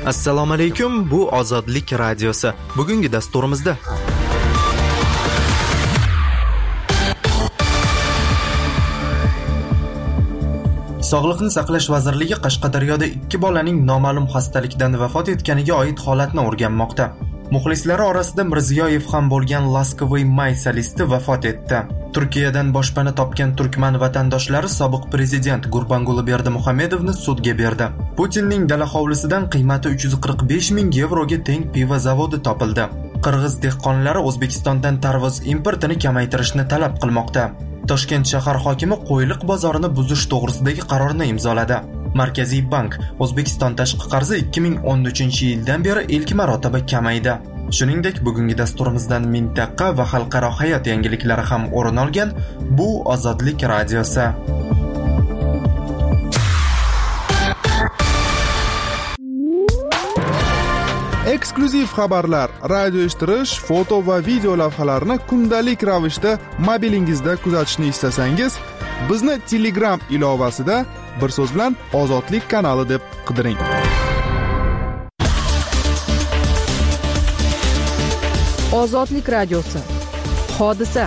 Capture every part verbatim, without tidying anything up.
Assalomu alaykum, bu Ozodlik radiosi. Bugungi dasturimizda Sog'liqni saqlash vazirligi Qashqadaryoda ikki bolaning noma'lum xastalikdan vafot etganiga oid holatni o'rganmoqda. Muxlislari orasida Mirziyoyev ham bo'lgan Laskovый may solisti vafot etdi. Turkiyadan boshpana topgan turkman vatandoshlari sobiq prezident Gurbanguli Berdimuhamedovni sudga berdi. Putinning dala hovlisidan qiymati uch yuz qirq besh ming yevroga teng pivo zavodi topildi. Qirg'iz dehqonlari O'zbekistondan tarvuz importini kamaytirishni talab qilmoqda. Toshkent shahar hokimi qo'yliq bozorini buzish to'g'risidagi qarorni imzoladi. Markaziy bank O'zbekiston tashqi qarzi ikki ming o'n uchinchi yildan beri ilk marotaba kamaydi. Shuningdek, bugungi dasturimizdan mintaqa va xalqaro hayot yangiliklari ham o'rin olgan. Bu Ozodlik radiosi. Eksklyuziv xabarlar, radio eshittirish, foto va video lavhalarni kundalik ravishda mobilingizda kuzatishni istasangiz, bizni Telegram ilovasida bir so'z bilan Ozodlik kanali deb qidiring. Ozodlik radiosi. Hodisa.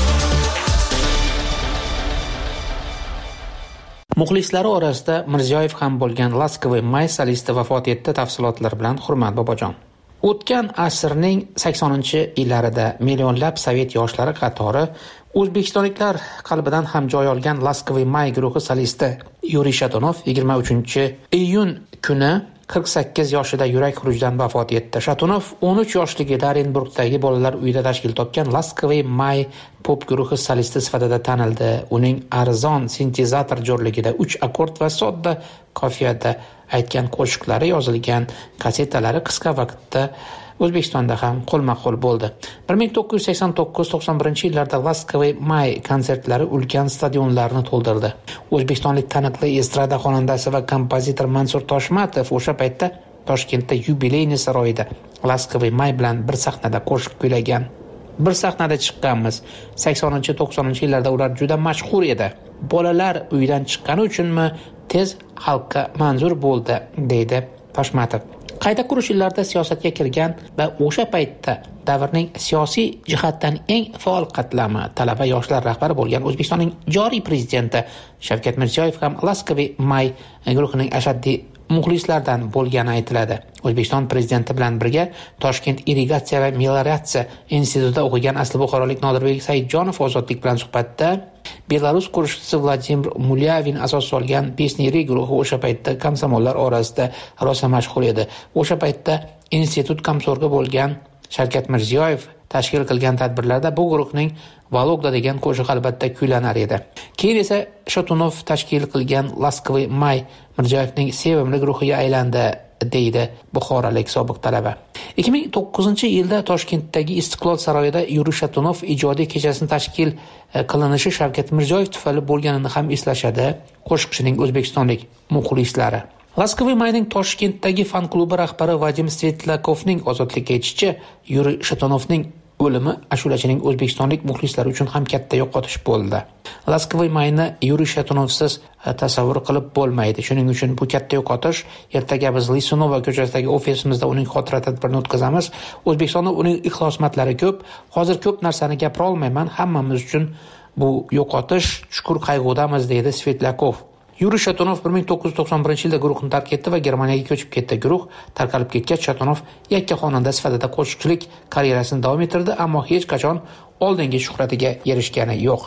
Muxlislari orasida Mirziyoyev ham bo'lgan Laskovый may solisti vafot etdi. Tafsilotlar bilan Hurmat bobojon. O'tgan asrning saksoninchi yillarida millionlab sovet yoshlari qatori o'zbekistonliklar qalbidan ham joy olgan Laskovый may guruhi solisti Yuriy Shatunov yigirma uchinchi iyun kuni qirq sakkiz yoshida yurak xurujidan vafot etdi. Shatunov o'n uch yoshligida Orenburgdagi bolalar uyida tashkil topgan Laskovый may pop guruhi solisti sifatida tanildi. Uning arzon sintezator jo'rligida uch akkord va sodda qofiyada aytgan qo'shiqlari yozilgan kasetalari qisqa vaqtda O'zbekistonda ham qo'lma-qo'l bo'ldi. bir ming to'qqiz yuz sakson to'qqiz to'qson birinchi yillarda Laskovый may konsertlari ulkan stadionlarni to'ldirdi. O'zbekistonlik taniqli estrada xonandasi va kompozitor Mansur Toshmatov o'sha paytda Toshkentda yubileyni saroyida Laskovый may bilan bir sahnada qo'shiq kuylagan. Bir sahnada chiqqanmiz. saksoninchi to'qsoninchi yillarda ular juda mashhur edi. Bolalar uydan chiqqani uchunmi tez xalqqa manzur bo'ldi, deydi Toshmatov. Qayta qurish yillarida siyosatga kirgan va o'sha paytda davrning siyosiy jihatdan eng faol qatlami talaba yoshlar rahbari bo'lgan O'zbekistonning joriy prezidenti Shavkat Mirziyoyev ham Laskovый may guruhining ashaddiy muxlislardan bo'lgani aytiladi. O'zbekiston prezidenti bilan birga Toshkent irrigatsiya va melioratsiya institutida o'qigan asli buxorolik Nodirbek Saidjonov Ozodlik bilan suhbatda Belarus qo'shiqchisi Vladimir Mulyavin asos solgan Pesniri guruhi o'sha paytda komsomollar orasida rosa mashhur edi. O'sha paytda institut komsorgi bo'lgan Shavkat Mirziyoyev tashkil qilgan tadbirlarda bu guruhning Vologda degan qo'shiq albatta kuylanar edi. Keyin esa Shatunov tashkil qilgan Laskovый may Mirziyoyevning sevimli guruhiga aylandi, deydi buxorolik sobiq talaba. ikki ming to'qqizinchi yilda Toshkentdagi Istiqlol saroyida Yuriy Shatunov ijodiy kechasini tashkil qilinishi Shavkat Mirziyoyev tufayli bo'lganini ham eslashadi qo'shiqchining o'zbekistonlik muxlislari. Laskovый mayning Toshkentdagi fan klubi rahbari Vadim Svetlakovning ozodlikka aytishicha, Yuriy Shatunovning o'limi ashulachining o'zbekistonlik muxlislari uchun ham katta yo'qotish bo'ldi. Laskovый mayni Yuriy Shatunovsiz tasavvur qilib bo'lmaydi. Shuning uchun bu katta yo'qotish. Ertaga biz Lisunova ko'chasidagi ofisimizda uning xotira tadbirini o'tkazamiz. O'zbekistonda uning ixlosmatlari ko'p. Hozir ko'p narsani gapira olmayman. Hammamiz uchun bu yo'qotish chuqur qayg'udamiz, deydi Svetlakov. Yuriy Shatunov bir ming to'qqiz yuz to'qson birinchi yilda guruhni tark etdi va Germaniyaga ko'chib ketdi. Guruh tarqalib ketgach, Shatunov yakka xonanda sifatida qo'shiqchilik karyerasini davom ettirdi, ammo hech qachon oldingi shuhratiga erishgani yo'q.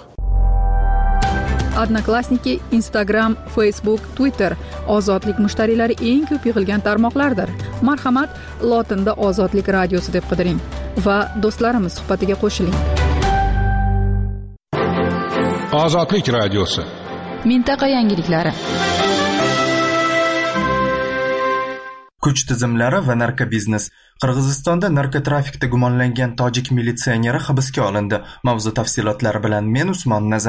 Odnoklassniki, Instagram, Facebook, Twitter ozodlik mushtariylari eng ko'p yig'ilgan tarmoqlardir. Marhamat, lotinda Ozodlik radiosi deb qidiring va do'stlarimiz suhbatiga qo'shiling. Ozodlik radiosi. Mintaqa yangiliklari. Kuch tizimlari va narkobiznes. Qirg'izistonda narkotrafikda gumonlangan tojik militsioneri hibsga olindi. Mavzu tafsilotlari bilan men Usmon Nazar.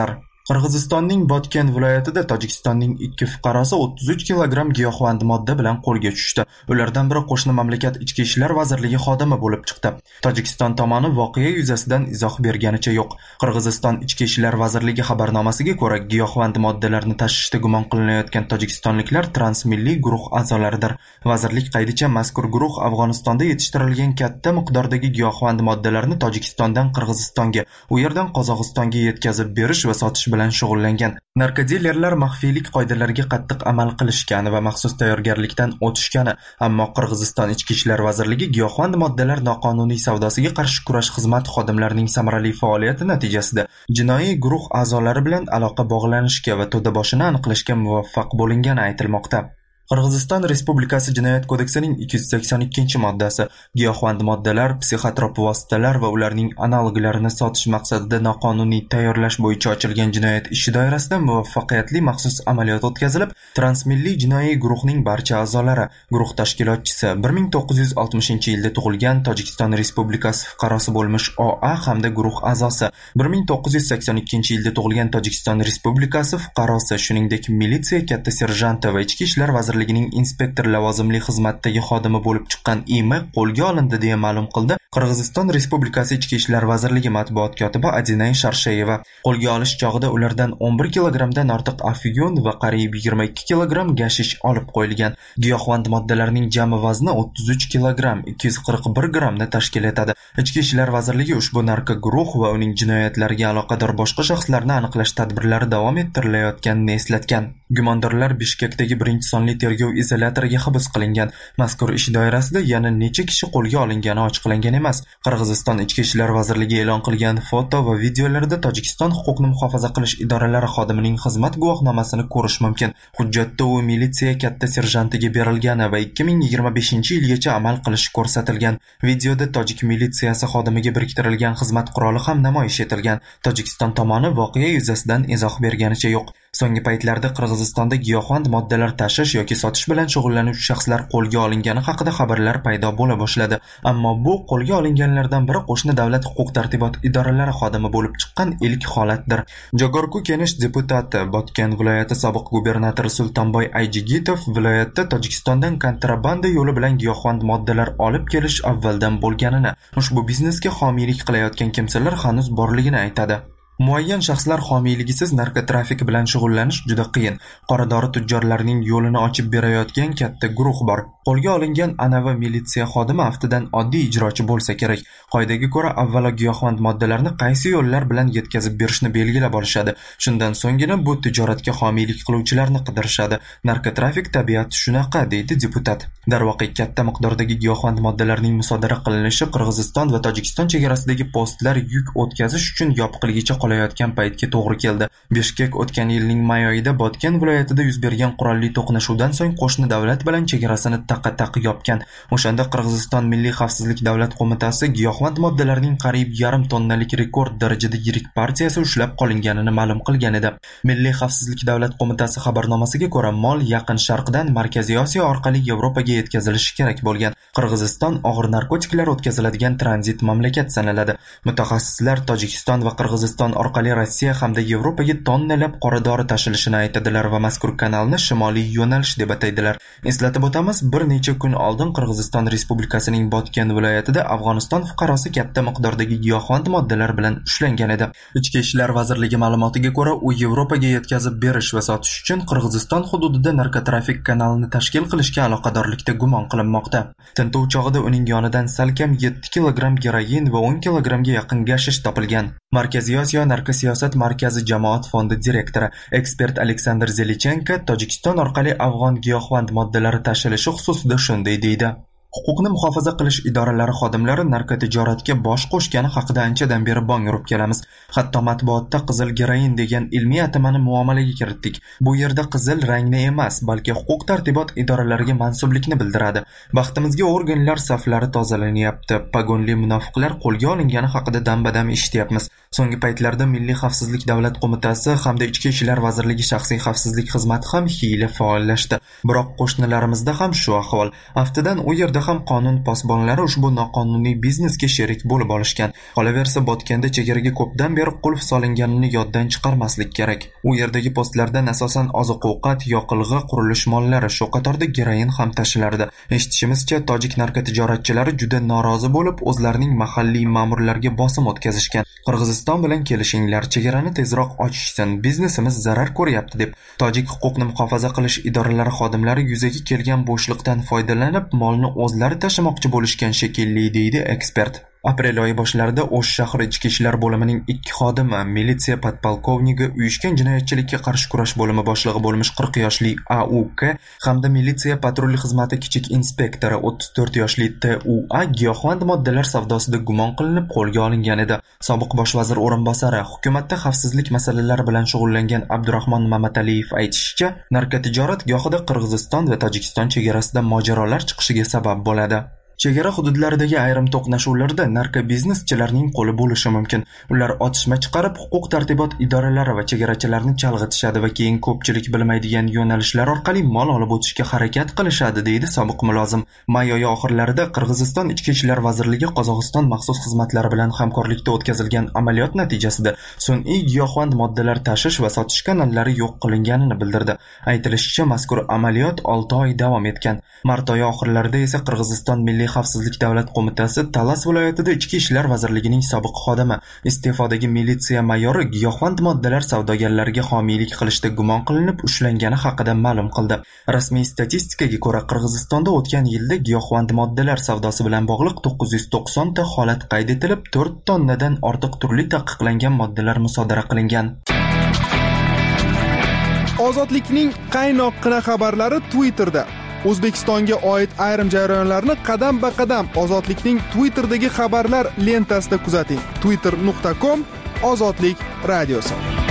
Qirg'izistonning Botken viloyatida Tojikistonning ikki fuqarosi o'ttiz uch kilogramm giyohvand modda bilan qo'lga tushdi. Ulardan biri qo'shni mamlakat Ichki ishlar vazirligi xodimi bo'lib chiqdi. Tojikiston tomoni voqea yuzasidan izoh berganicha yo'q. Qirg'iziston Ichki ishlar vazirligi xabarnomasiga ko'ra, giyohvand moddalarni tashishda gumon qilinayotgan tojikistonliklar transmilliy guruh a'zolaridir. Vazirlik qaydicha, mazkur guruh Afg'onistonda yetishtirilgan katta miqdordagi giyohvand moddalarni Tojikistondan Qirg'izistonga, u yerdan Qozog'istonga yetkazib berish va sotish bilan shug'ullangan. Narkodilerlar maxfiylik qoidalariga qattiq amal qilishgani va maxsus tayyorgarlikdan o'tishgani, ammo Qirg'iziston Ichki ishlar vazirligi giyohvand moddalar noqonuniy savdosiga qarshi kurash xizmati xodimlarining samarali faoliyati natijasida jinoiy guruh a'zolari bilan aloqa bog'lanishga va to'daboshini aniqlashga muvaffaq bo'lingani aytilmoqda. Qirg'iziston Respublikasi Jinoyat kodeksining ikki yuz sakson ikkinchi moddasi giyohvand moddalar, psixotrop vositalar va ularning analoglarini sotish maqsadida noqonuniy tayyorlash bo'yicha ochilgan jinoyat ishi doirasida muvaffaqiyatli maxsus amaliyot o'tkazilib, transmilliy jinoiy guruhning barcha a'zolari, guruh tashkilotchisi bir ming to'qqiz yuz oltmishinchi yilda tug'ilgan Tojikiston Respublikasi fuqarosi bo'lmish O A hamda guruh a'zosi bir ming to'qqiz yuz sakson ikkinchi yilda tug'ilgan Tojikiston Respublikasi fuqarosi, shuningdek militsiya katta serjanti va ichki ishlar vazirligi ligining inspektor lavozimli xizmatdagi xodimi bo'lib chiqqan I M qo'lga olindi deya ma'lum qildi Qirg'iziston Respublikasi Ichki ishlar vazirligi matbuot kotibi Adinay Sharshayeva. Qo'lga olish chog'ida ulardan o'n bir kilogrammdan ortiq afyun va qariyb yigirma ikki kilogramm gashish olib qo'yilgan. Giyohvand moddalarning jami vazni o'ttiz uch kilogramm ikki yuz qirq bir grammni tashkil etadi. Ichki ishlar vazirligi ushbu narko guruh va uning jinoyatlariga aloqador boshqa shaxslarni aniqlash tadbirlari davom ettirilayotganini eslatgan. Gumondorlar Bishkekdagi birinchi sonli tergov izolyatoriga hibs qilingan. Mazkur ish doirasida yana necha kishi qo'lga olingani ochiqlangan emas. Qirg'iziston Ichki ishlar vazirligi e'lon qilgan foto va videolarda Tojikiston huquqni muhofaza qilish idoralari xodimining xizmat guvohnomasini ko'rish mumkin. Hujjatda u militsiya katta serjantiga berilgani va ikki ming yigirma beshinchi yilgacha amal qilishi ko'rsatilgan. Videoda tojik militsiyasi xodimiga biriktirilgan xizmat quroli ham namoyish etilgan. Tojikiston tomoni voqea yuzasidan izoh berganicha yo'q. So'nggi paytlarda Qirg'izistonda giyohvand moddalar tashish yoki sotish bilan shug'ullanuvchi shaxslar qo'lga olingani haqida xabarlar paydo bo'la boshladi. Ammo bu qo'lga olinganlardan biri qo'shni davlat huquq-tartibot idoralari xodimi bo'lib chiqqan ilk holatdir. Jogorku Kenish deputati, Botken viloyati sobiq gubernatori Sultonboy Ayjigitov viloyatda Tojikistondan kontrabanda yo'li bilan giyohvand moddalar olib kelish avvaldan bo'lganini, ushbu biznesga homiylik qilayotgan kimsalar hanuz borligini aytadi. Muayyan shaxslar homiyligisiz narkotrafik bilan shug'ullanish juda qiyin. Qoradori tujjorlarning yo'lini ochib berayotgan katta guruh bor. Qo'lga olingan anavi militsiya xodimi aftidan oddiy ijrochi bo'lsa kerak. Qoidaga ko'ra avvalo giyohvand moddalarni qaysi yo'llar bilan yetkazib berishni belgilab olishadi. Shundan so'nggina bu tijoratga homiylik qiluvchilarni qidirishadi. Narkotrafik tabiati shunaqa, deydi deputat. Darvoqe, katta miqdordagi giyohvand moddalarning musodara qilinishi Qirg'iziston va Tojikiston chegarasidagi postlar yuk o'tkazish uchun yopiqligicha qolayotgan paytga to'g'ri keldi. Bishkek o'tgan yilning may oyida Botken viloyatida yuz bergan qurolli to'qnashuvdan so'ng qo'shni davlat bilan chegarasini taqa-taq yopgan. O'shanda Qirg'iziston Milliy xavfsizlik davlat qo'mitasi giyohvand moddalarning qariyb yarim tonnalik rekord darajada yirik partiyasi ushlab qolinganini ma'lum qilgan edi. Milliy xavfsizlik davlat qo'mitasi xabarnomasiga ko'ra, mol Yaqin Sharqdan Markaziy Osiyo orqali Yevropaga yetkazilishi kerak bo'lgan. Qirg'iziston og'ir narkotiklar o'tkaziladigan tranzit mamlakat sanaladi. Mutaxassislar Tojikiston va Qirg'iziston orqali Rossiya hamda Yevropaga tonnalab qoradori tashilishini aytadilar va mazkur kanalni shimoliy yo'nalish deb ataydilar. Eslatib o'tamiz, bir necha kun oldin Qirg'iziston Respublikasining Botken viloyatida Afg'oniston fuqarosi katta miqdordagi giyohvand moddalar bilan ushlangan edi. Ichki ishlar vazirligi ma'lumotiga ko'ra, u Yevropaga yetkazib berish va sotish uchun Qirg'iziston hududida narkotrafik kanalini tashkil qilishga aloqadorlikda gumon qilinmoqda. Tintuv chog'ida uning yonidan salkam yetti kilogramm geroin va o'n kilogrammga yaqin gashish topilgan. Markaziy Osiyo narkosiyosat markazi jamoat fondi direktori, ekspert Aleksandr Zelichenko Tojikiston orqali afg'on giyohvand moddalari tashilishi xususida shunday deydi. Huquqni muhofaza qilish idoralari xodimlari narkotijoratga bosh qo'shgani haqida anchadan beri bong urib kelamiz. Hatto matbuotda qizil geroin degan ilmiy atamani muomalaga kiritdik. Bu yerda qizil rangni emas, balki huquq tartibot idoralariga mansublikni bildiradi. Baxtimizga organlar saflari tozalanyapti. Pagonli munofiqlar qo'lga olingani haqida dam-badam eshityapmiz. So'nggi paytlarda Milliy xavfsizlik davlat qo'mitasi hamda Ichki ishlar vazirligi shaxsiy xavfsizlik xizmati ham hiyla faollashdi. Biroq qo'shnilarimizda ham shu ahvol. Aftidan u yerda ham qonun posbonlari ushbu noqonuniy biznesga sherik bo'lib olishgan. Qolaversa, Botganda chegaraga ko'pdan beri qulf solinganini yoddan chiqarmaslik kerak. U yerdagi postlardan asosan oziq-ovqat, yoqilg'i, qurilish mollari, shu qatorda geroin ham tashilardi. Eshitishimizcha, tojik narkotijoratchilari juda norozi bo'lib, o'zlarining mahalliy ma'murlarga bosim o'tkazishgan. Qirg'iziston bilan kelishinglar, chegarani tezroq ochishsin, biznesimiz zarar ko'ryapti deb tojik huquqni muhofaza qilish idoralari xodimlari yuzaga kelgan bo'shliqdan foydalanib, molni o'zlari tashamoqchi bo'lishgan shekilli, deydi ekspert. Aprel oyi boshlarida O'sh shahri ichki ishlar bo'limining ikki xodimi, militsiya podpolkovnigi, uyushgan jinoyatchilikka qarshi kurash bo'limi boshlig'i bo'lmish qirq yoshli A U K hamda militsiya patrul xizmati kichik inspektori o'ttiz to'rt yoshli T U A giyohvand moddalar savdosida gumon qilinib qo'lga olingan edi. Sobiq bosh vazir o'rinbosari, hukumatda xavfsizlik masalalari bilan shug'ullangan Abdurahmon Mamataliyev aytishicha, narkotijorat gohida Qirg'iziston va Tojikiston chegarasida mojarolar chiqishiga sabab bo'ladi. Chegara hududlaridagi ayrim to'qnashuvlarda narkobizneschilarning qo'li bo'lishi mumkin. Ular otishma chiqarib, huquq-tartibot idoralari va chegarachilarni chalg'itishadi va keyin ko'pchilik bilmaydigan yo'nalishlar orqali mol olib o'tishga harakat qilishadi, deydi sobiq mulozim. May oyi oxirlarida Qirg'iziston Ichki ishlar vazirligi Qozog'iston maxsus xizmatlari bilan hamkorlikda o'tkazilgan amaliyot natijasida sun'iy giyohvand moddalar tashish va sotish kanallari yo'q qilinganini bildirdi. Aytilishicha, mazkur amaliyot olti oy davom etgan. Mart oyi oxirlarida esa Qirg'iziston Milliy xavfsizlik davlat qo'mitasi Talas viloyatida Ichki ishlar vazirligining sobiq xodimi, iste'fodagi militsiya mayori giyohvand moddalar savdogarlariga homiylik qilishda gumon qilinib ushlangani haqida ma'lum qildi. Rasmiy statistikaga ko'ra, Qirg'izistonda o'tgan yilda giyohvand moddalar savdosi bilan bog'liq to'qqiz yuz to'qson ta holat qayd etilib, to'rt tonnadan ortiq turli taqiqlangan moddalar musodara qilingan. Ozodlikning qaynoqqina xabarlari Twitterda. O'zbekistonga oid ayrim jarayonlarni qadam-ba-qadam Ozodlikning Twitterdagi xabarlar lentasida kuzating. twitter nuqta com Ozodlik radiosi.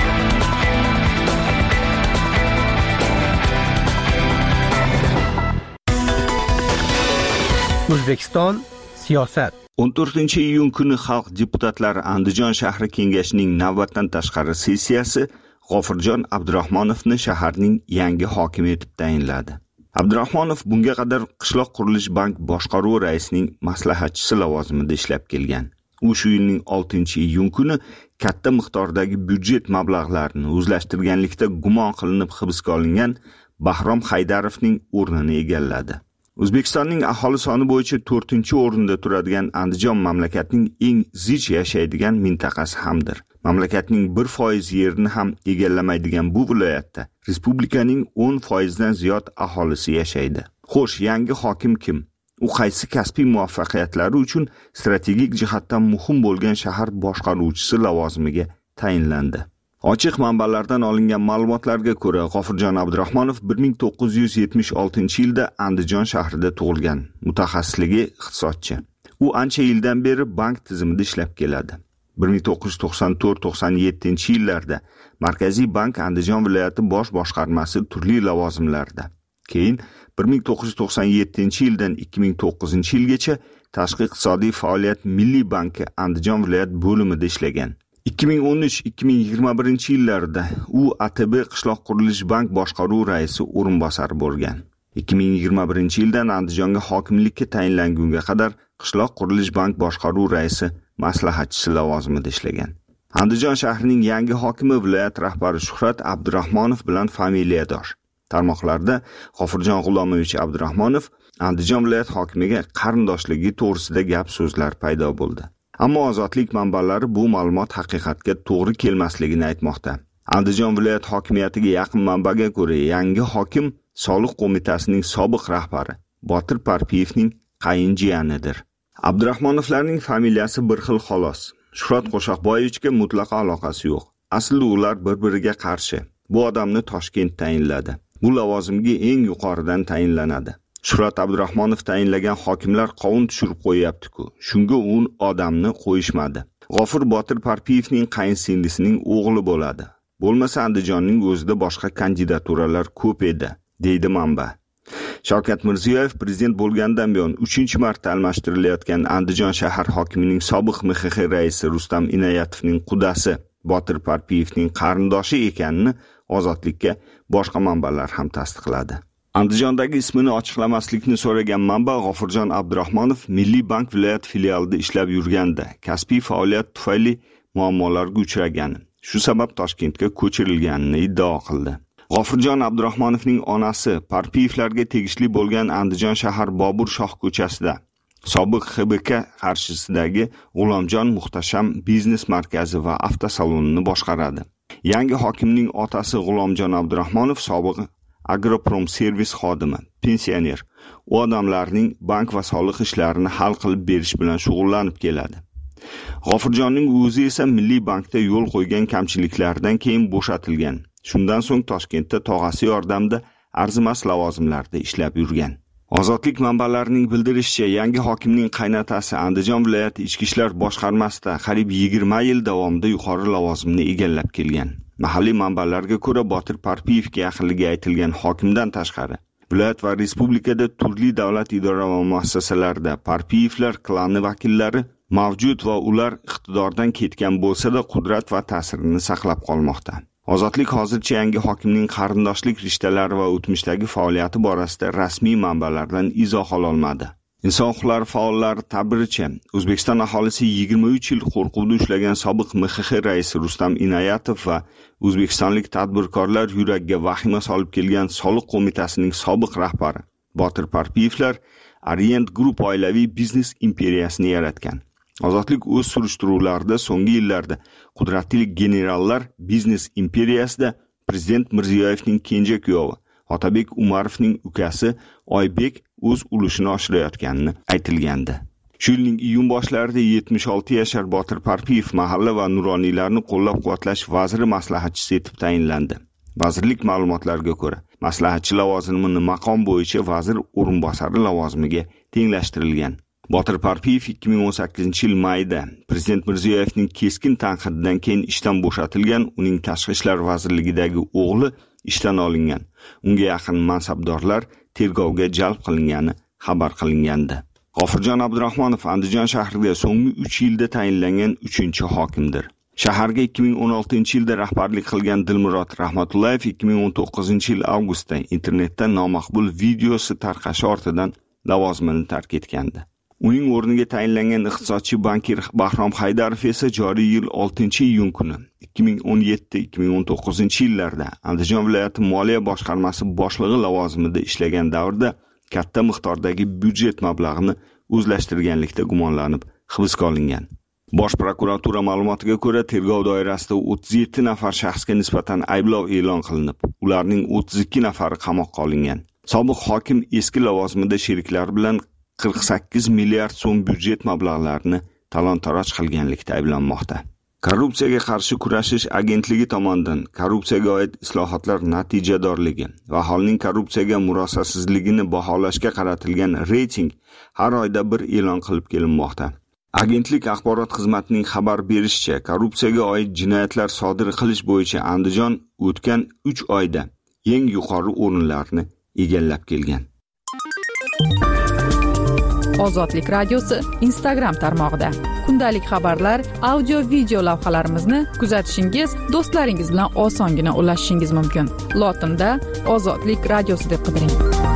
O'zbekiston siyosat. o'n to'rtinchi iyun kuni Xalq deputatlari Andijon shahri kengashining navbatdan tashqari sessiyasi G'ofirjon Abdurahmonovni shaharning yangi hokimi etib tayinladi. Abdurahmonov bunga qadar Qishloq qurilish bank boshqaruvi raisining maslahatchisi lavozimida ishlab kelgan. U shu yilning oltinchi iyun kuni katta miqdordagi byudjet mablag'larini o'zlashtirganlikda gumon qilinib hibsga olingan Bahrom Haydarovning o'rnini egalladi. O'zbekistonning aholi soni bo'yicha to'rtinchi o'rinda turadigan Andijon mamlakatning eng zich yashaydigan mintaqasi hamdir. Mamlakatning bir foiz yerini ham egallamaydigan bu viloyatda respublikaning o'n foiz dan ziyod aholisi yashaydi. Xo'sh, yangi hokim kim? U qaysi kasbiy muvaffaqiyatlari uchun strategik jihatdan muhim bo'lgan shahar boshqaruvchisi lavozimiga tayinlandi? Ochiq manbalardan olingan ma'lumotlarga ko'ra, G'ofirjon Abdurahmonov bir ming to'qqiz yuz yetmish oltinchi yilda Andijon shahrida tug'ilgan. Mutaxassisligi iqtisodchi. U ancha yildan beri bank tizimida ishlab keladi. bir ming to'qqiz yuz to'qson to'rt to'qson yettinchi yillarda Markaziy bank Andijon viloyati bosh boshqarmasi turli lavozimlarda. Keyin bir ming to'qqiz yuz to'qson yettinchi yildan ikki ming to'qqizinchi yilgacha Tashqi iqtisodiy faoliyat Milliy banki Andijon viloyat bo'limida ishlagan. ikki ming o'n uch ikki ming yigirma birinchi yillarda u A T B Qishloq qurilish bank boshqaruvi raisi o'rinbosari bo'lgan. ikki ming yigirma birinchi yildan Andijonga hokimlikka tayinlangunga qadar Qishloq qurilish bank boshqaruvi raisi maslahatchisi lavozimida ishlagan. Andijon shahrining yangi hokimi viloyat rahbari Shuhrat Abdurahmonov bilan familiyadosh. Tarmoqlarda G'ofirjon G'ulomovich Abdurahmonov Andijon viloyat hokimiga qarindoshligi to'g'risida gap so'zlar paydo bo'ldi. Ammo Ozodlik manbalari bu ma'lumot haqiqatga to'g'ri kelmasligini aytmoqda. Andijon viloyat hokimiyatiga yaqin manbaga ko'ra, yangi hokim Soliq qo'mitasining sobiq rahbari Botir Parpiyevning qayinjiyanidir. Abdurahmonovlarning familiyasi bir xil xolos. Shuhrat Qo'shoqboyevichga mutlaqo aloqasi yo'q. Aslida ular bir-biriga qarshi. Bu odamni Toshkent tayinladi. Bu lavozimga eng yuqoridan tayinlanadi. Shuhrat Abdurahmonov tayinlagan hokimlar qovun tushirib qo'yapti-ku. Shunga u odamni qo'yishmadi. G'ofir Botir Parpiyevning qayinsingilisining o'g'li bo'ladi. Bo'lmasa Andijonning o'zida boshqa kandidaturalar ko'p edi, deydi manba. Shavkat Mirziyoyev prezident bo'lgandan buyon uchinchi marta almashtirilayotgan Andijon shahar hokimining sobiq M X X raisi Rustam Inoyatovning qudasi Botir Parpiyevning qarindoshi ekanini Ozodlikka boshqa manbalar ham tasdiqladi. Andijondagi ismini ochiqlamaslikni so'ragan manba G'ofurjon Abdurahmonov Milliy bank viloyat filialida ishlab yurganda kasbiy faoliyat tufayli muammolarga uchragani, shu sabab Toshkentga ko'chirilganini iddao qildi. G'ofurjon Abdurahmonovning onasi Parpiyevlarga tegishli bo'lgan Andijon shahar Bobur Shoh ko'chasida sobiq X B K qarshisidagi G'ulomjon Muhtasham biznes markazi va avtosalonini boshqaradi. Yangi hokimning otasi G'ulomjon Abdurahmonov sobiq Agroprom servis xodimi, pensioner. U odamlarning bank va soliq ishlarini hal qilib berish bilan shug'ullanib keladi. G'ofurjonning o'zi esa Milliy bankda yo'l qo'ygan kamchiliklardan keyin bo'shatilgan. Shundan so'ng Toshkentda tog'asi yordamida arzimas lavozimlarda ishlab yurgan. Ozodlik manbalarining bildirishicha, yangi hokimning qaynotasi Andijon viloyati ichki ishlar boshqarmasida qariyb yigirma yil davomida yuqori lavozimni egallab kelgan. Mahalliy manbalarga ko'ra, Botir Parpiyevga yaqinligi aytilgan hokimdan tashqari viloyat va respublikada turli davlat idora va muassasalarida Parpiyevlar klani vakillari mavjud va ular iqtidordan ketgan bo'lsa-da qudrat va ta'sirini saqlab qolmoqda. Ozodlik hozircha yangi hokimning qarindoshlik rishtalari va o'tmishdagi faoliyati borasida rasmiy manbalardan izoh ola olmadi. Inson huquqlari faollari ta'biricha, O'zbekiston aholisi yigirma uch yil qo'rquvda ushlagan sobiq M X X raisi Rustam Inoyatov va o'zbekistonlik tadbirkorlar yuragiga vahima solib kelgan soliq qo'mitasining sobiq rahbari Botir Parpiyevlar Orient Group oilaviy biznes imperiyasini yaratgan. Ozodlik o'z surishtiruvlarida so'nggi yillarda qudratli generallar biznes imperiyasida prezident Mirziyoyevning kenja kuyovi Otabek Umarovning ukasi Oybek o'z ulushini oshirayotganini aytilgandi. Shu yilning iyun boshlarida yetmish olti yashar Botir Parpiyev mahalla va nuroniylarni qo'llab-quvvatlash vaziri maslahatchisi etib tayinlandi. Vazirlik ma'lumotlariga ko'ra, maslahatchi lavozimini maqom bo'yicha vazir o'rinbosari lavozimiga tenglashtirilgan. Botir Parpiyev ikki ming o'n sakkizinchi yil mayida prezident Mirziyoyevning keskin tanqididan keyin ishdan bo'shatilgan, uning tashqi ishlar vazirligidagi o'g'li ishdan olingan. Unga yaqin mansabdorlar tergovga jalb qilingani xabar qilingandi. G'ofurjon Abdurahmonov Andijon shahriga so'nggi uch yilda tayinlangan uchinchi hokimdir. Shaharga ikki ming o'n oltinchi yilda rahbarlik qilgan Dilmurod Rahmatullayev ikki ming o'n to'qqizinchi yil avgustda internetda nomaqbul videosi tarqashi ortidan lavozimini tark etgandi. Uning o'rniga tayinlangan iqtisodchi bankir Bahrom Haydarov esa joriy yil oltinchi iyun kuni ikki ming o'n yetti ikki ming o'n to'qqizinchi yillarda Andijon viloyati moliya boshqarmasi boshlig'i lavozimida ishlagan davrda katta miqdordagi byudjet mablag'ini o'zlashtirganlikda gumonlanib hibsga olingan. Bosh prokuratura ma'lumotiga ko'ra, tergov doirasida o'ttiz yetti nafar shaxsga nisbatan ayblov e'lon qilinib, ularning o'ttiz ikki nafari qamoqqa olingan. Sobiq hokim eski lavozimida sheriklari bilan qirq sakkiz milliard so'm byudjet mablag'larini talon-taroj qilganlikda ayblanmoqda. Korrupsiyaga qarshi kurashish agentligi tomonidan korrupsiyaga oid islohotlar natijadorligi va aholining korrupsiyaga murosasizligini baholashga qaratilgan reyting har oyda bir e'lon qilib kelinmoqda. Agentlik axborot xizmatining xabar berishicha, korrupsiyaga oid jinoyatlar sodir qilish bo'yicha Andijon o'tgan uch oyda eng yuqori o'rinlarni egallab kelgan. Ozodlik radiosi Instagram tarmog'ida kundalik xabarlar, audio video lavhalarimizni kuzatishingiz, do'stlaringiz bilan osongina ulashishingiz mumkin. Lotinda Ozodlik radiosi deb qidiring.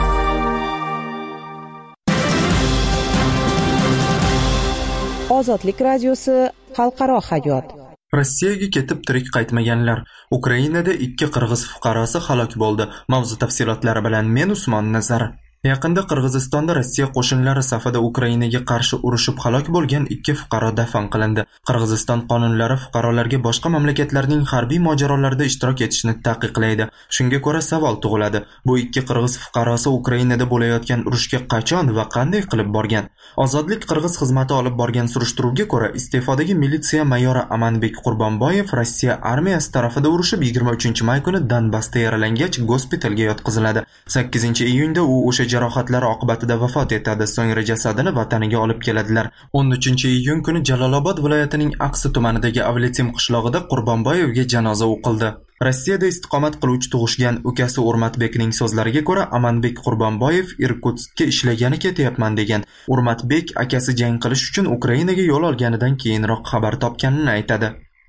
Ozodlik radiosi xalqaro hayot. Rossiyaga ketib tirik qaytmaganlar. Ukrainada ikki qirg'iz fuqarosi halok bo'ldi. Mavzu tafsilotlari bilan men Usmon Nazar. Yaqinda Qirg'izistonda Rossiya qo'shinlari safida Ukrainaga qarshi urushib halok bo'lgan ikki fuqaro dafn qilindi. Qirg'iziston qonunlari fuqarolarga boshqa mamlakatlarning harbiy mojarolarida ishtirok etishni taqiqlaydi. Shunga ko'ra savol tug'iladi. Bu ikki qirg'iz fuqarosi Ukrainada bo'layotgan urushga qachon va qanday qilib borgan? Ozodlik Qirg'iz xizmati olib borgan surishtiruvga ko'ra, iste'fodagi militsiya mayori Amanbek Qurbonboyev Rossiya armiyasi tarafida urushib yigirma uchinchi may kuni Donbassda yaralangach gospitalga yotqiziladi. sakkizinchi iyunda u o'sha jarohatlari oqibatida vafot etadi. So'ngra jasadini vataniga olib keladilar. o'n uchinchi iyun kuni Jalolobod viloyatining Aqsi tumanidagi Avletim qishlog'ida Qurbonboyevga janoza o'qildi. Rossiyada istiqomat qiluvchi tug'ishgan ukasi Urmatbekning so'zlariga ko'ra, Amanbek Qurbonboyev Irkutskka ishlagani ketyapman degan. Urmatbek akasi jang qilish uchun Ukrainaga yo'l olganidan keyinroq xabar topganini aytadi.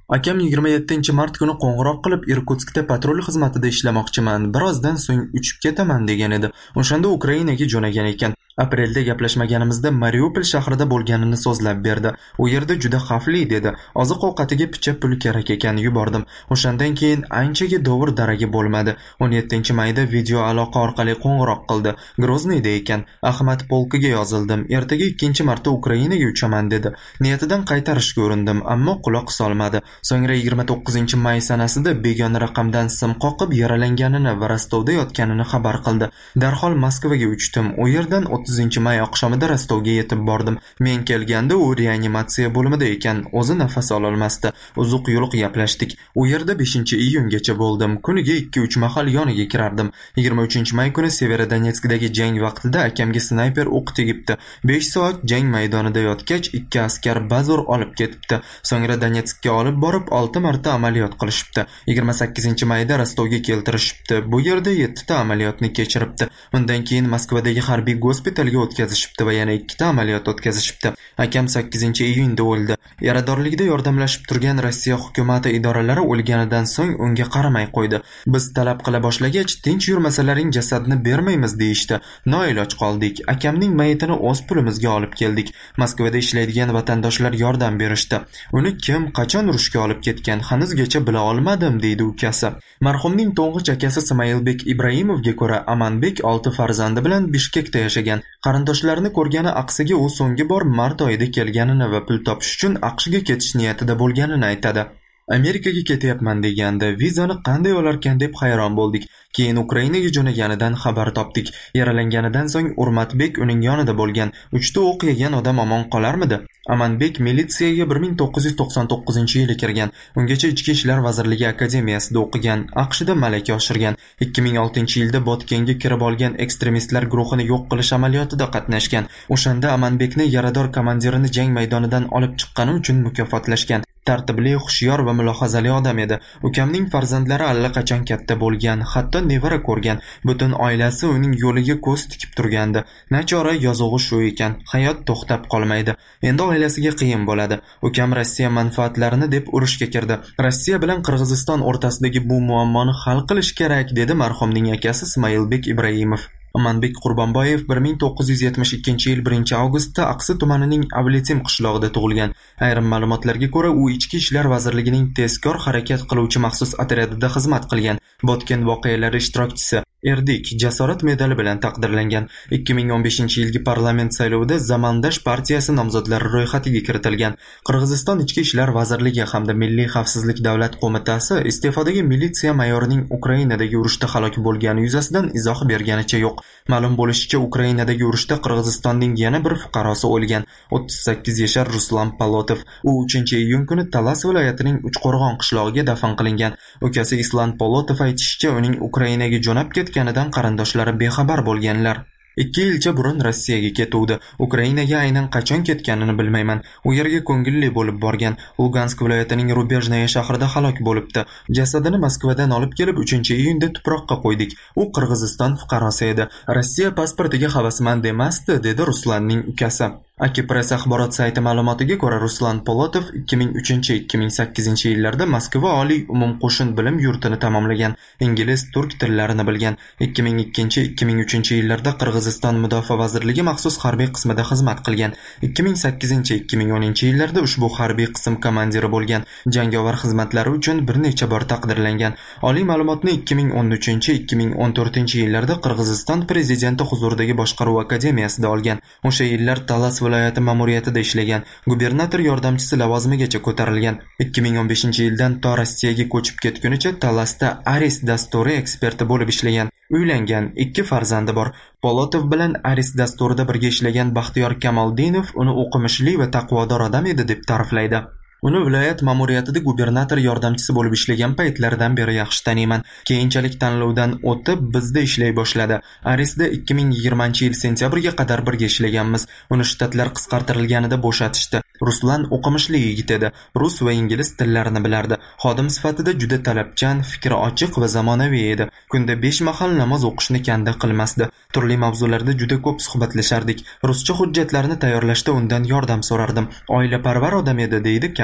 Akam yigirma yettinchi mart kuni qo'ng'iroq qilib Irkutskda patrul xizmatida ishlamoqchiman, birozdan so'ng uchib ketaman degan edi. O'shanda Ukrainaga jo'nagan ekan. Aprelda gaplashmaganimizda Mariupol shahrida bo'lganini so'zlab berdi. U yerda juda xavfli dedi. Oziq-ovqatiga picha pul kerak ekan, yubordim. O'shandan keyin anchaga dovur daragi bo'lmadi. o'n yettinchi mayda video aloqa orqali qo'ng'iroq qildi. Grozniyda ekan. Ahmad polkiga yozildim. Ertaga ikkinchi marta Ukrainaga uchaman dedi. Niyatidan qaytarishga urindim, ammo quloq solmadi. So'ngra yigirma to'qqizinchi may sanasida begona raqamdan sim qoqib yaralanganini va Rostovda yotganini xabar qildi. Darhol Moskvaga uchdim. U yerdan o'ttizinchi may oqshomida Rostovga yetib bordim. Men kelganda u reanimatsiya bo'limida ekan, o'zi nafas ola olmasdi. Uzuq yo'liq gaplashdik. U yerda beshinchi iyungacha bo'ldim. Kuniga ikki uch mahal yoniga kirardim. yigirma uchinchi may kuni Severodonetskdagi jang vaqtida akamga snayper o'q tegibdi. besh soat jang maydonida yotgach, ikki askar bazur olib ketibdi. So'ngra Donetskka olib borib olti marta amaliyot qilishibdi. yigirma sakkizinchi mayda Rostovga keltirishibdi. Bu yerda yetti ta amaliyotni kechiribdi. Undan keyin Moskvadagi harbiy gospitalga o'tkazishibdi va yana ikkita amaliyot o'tkazishibdi. Akam sakkizinchi iyunda o'ldi. Yaradorlikda yordamlashib turgan Rossiya hukumati idoralari o'lganidan so'ng unga qaramay qo'ydi. Biz talab qila boshlagach, tinch yurmasalaring jasadni bermaymiz deyishdi. Noiloj qoldik. Akamning mayitini o'z pulimizga olib keldik. Moskvada ishlaydigan vatandoshlar yordam berishdi. Uni kim, qachon urushga olib ketgan hanuzgacha bila olmadim deydi ukasi. Marhumning to'ng'ich akasi Ismoilbek Ibrahimovga ko'ra, Amanbek olti farzandi bilan Bishkekda yashagan. Qarindoshlarini ko'rgani aqsiga u so'nggi bor mart oyida kelganini va pul topish uchun AQShga ketish niyatida bo'lganini aytadi. Amerikaga ketyapman deganda vizani qanday olarkan deb hayron bo'ldik. Keyin Ukrainaga jo'naganidan xabar topdik. Yaralanganidan so'ng Urmatbek uning yonida bo'lgan. uchta o'q yegan odam omon qolarmidi? Amanbek militsiyaga bir ming to'qqiz yuz to'qson to'qqizinchi yili kirgan. Ungacha Ichki ishlar vazirligi akademiyasida o'qigan. AQShda malaka oshirgan. ikki ming oltinchi yilda Botkenga kirib olgan ekstremistlar guruhini yo'q qilish amaliyotida qatnashgan. O'shanda Amanbekni yarador komandirini jang maydonidan olib chiqqani uchun mukofotlashgan. Tartibli, xushyor va mulohazali odam edi. Ukamning farzandlari allaqachon katta bo'lgan, hatto nevara ko'rgan. Butun oilasi uning yo'liga ko'z tikib turgandi. Nachora yozug'i shu ekan. Hayot to'xtab qolmaydi. Endi oilasiga qiyin bo'ladi. Ukam Rossiya manfaatlarini deb urushga kirdi. Rossiya bilan Qirg'iziston o'rtasidagi bu muammoni hal qilish kerak, dedi marhumning akasi Ismoilbek Ibrahimov. Amanbek Qurbonboyev bir ming to'qqiz yuz yetmish ikkinchi yil birinchi avgustda Aqsi tumanining Abletim qishlog'ida tug'ilgan. Ayrim ma'lumotlarga ko'ra, u Ichki ishlar vazirligining tezkor harakat qiluvchi maxsus otryadida xizmat qilgan. Botken voqealari ishtirokchisi. Erdik jasorat medali bilan taqdirlangan. ikki ming o'n beshinchi yilgi parlament saylovida Zamandash partiyasi nomzodlari ro'yxatiga kiritilgan. Qirg'iziston Ichki ishlar vazirligi hamda Milliy xavfsizlik davlat qo'mitasi iste'fodagi militsiya mayorining Ukrainadagi urushda halok bo'lgani yuzasidan izoh berganicha yo'q. Ma'lum bo'lishicha, Ukrainadagi urushda Qirg'izistonning yana bir fuqarosi o'lgan. o'ttiz sakkiz yashar Ruslan Polotov. U uchinchi iyun kuni Talas viloyatining Uchqo'rg'on qishlog'iga dafn qilingan. Ukasi Islan Polotov aytishicha, uning Ukrainaga jo'nab ketganidan qarindoshlari bexabar bo'lganlar. ikki yilcha burun Rossiyaga ketuvdi. Ukrainaga aynan qachon ketganini bilmayman. U yerga ko'ngilli bo'lib borgan. Lugansk viloyatining Rubejnaya shahrida halok bo'libdi. Jasadini Moskvadan olib kelib uchinchi iyunda tuproqqa qo'ydik. U Qirg'iziston fuqarosi edi. Rossiya pasportiga havasmand emasdi, dedi Ruslanning ukasi. Akipress axborot sayti ma'lumotiga ko'ra, Ruslan Polotov ikki ming uchinchi ikki ming sakkizinchi yillarda Moskva oliy umumqo'shin bilim yurtini tamomlagan. Ingliz, turk tillarini bilgan. ikki ming ikkinchi ikki ming uchinchi yillarda Qirg'iziston Mudofaa vazirligi maxsus harbiy qismida xizmat qilgan. ikki ming sakkizinchi ikki ming o'ninchi yillarda ushbu harbiy qism komandiri bo'lgan. Jangovar xizmatlari uchun bir necha bor taqdirlangan. Oliy ma'lumotni ikki ming o'n uchinchi ikki ming o'n to'rtinchi yillarda Qirg'iziston prezidenti huzuridagi boshqaruv akademiyasida olgan. O'sha yillar Talas viloyati ma'muriyatida ishlagan. Gubernator yordamchisi lavozimigacha ko'tarilgan. ikki ming o'n beshinchi yildan to Rossiyaga ko'chib ketgunicha Talasda Aris dasturi eksperti bo'lib ishlagan. Uylangan, ikki farzandi bor. Polotov bilan Aris dasturida birga ishlagan Baxtiyor Kamoldinov uni o'qimishli va taqvodor odam edi deb ta'riflaydi. Uni viloyat ma'muriyatida gubernator yordamchisi bo'lib ishlagan paytlaridan beri yaxshi taniyman. Keyinchalik tanlovdan o'tib bizda ishlay boshladi. Arisda ikki ming yigirmanchi yil sentyabrga qadar birga ishlaganmiz. Uni shtatlar qisqartirilganida bo'shatishdi. Ruslan o'qimishli yigit edi. Rus va ingliz tillarini bilardi. Xodim sifatida juda talabchan, fikri ochiq va zamonaviy edi. Kunda besh mahal namoz o'qishni kanda qilmasdi. Turli mavzularda juda ko'p suhbatlashardik. Ruscha hujjatlarni tayyorlashda undan yordam so'rardim. Oilaparvar odam edi, deydi Kamal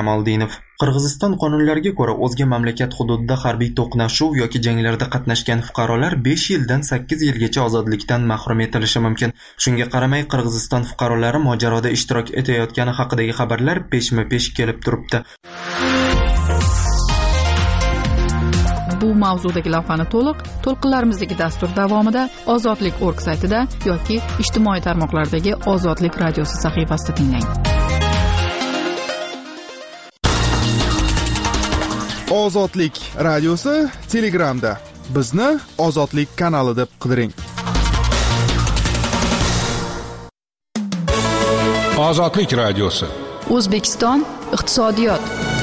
Jamaldinov. Qirg'iziston qonunlariga ko'ra o'zga mamlakat hududida harbiy to'qnashuv yoki janglarda qatnashgan fuqarolar besh yildan sakkiz yilgacha ozodlikdan mahrum etilishi mumkin. Shunga qaramay Qirg'iziston fuqarolari mojaroda ishtirok etayotgani haqidagi xabarlar peshma-pesh kelib turibdi. Bu mavzudagi lavhani to'liq to'lqinlarimizdagi dastur davomida Ozodlik org saytida yoki ijtimoiy tarmoqlardagi Ozodlik radiosi sahifasida tinglang. Ozodlik radiosi Telegramda. Bizni Ozodlik kanali deb qidiring. Ozodlik radiosi. O'zbekiston iqtisodiyot.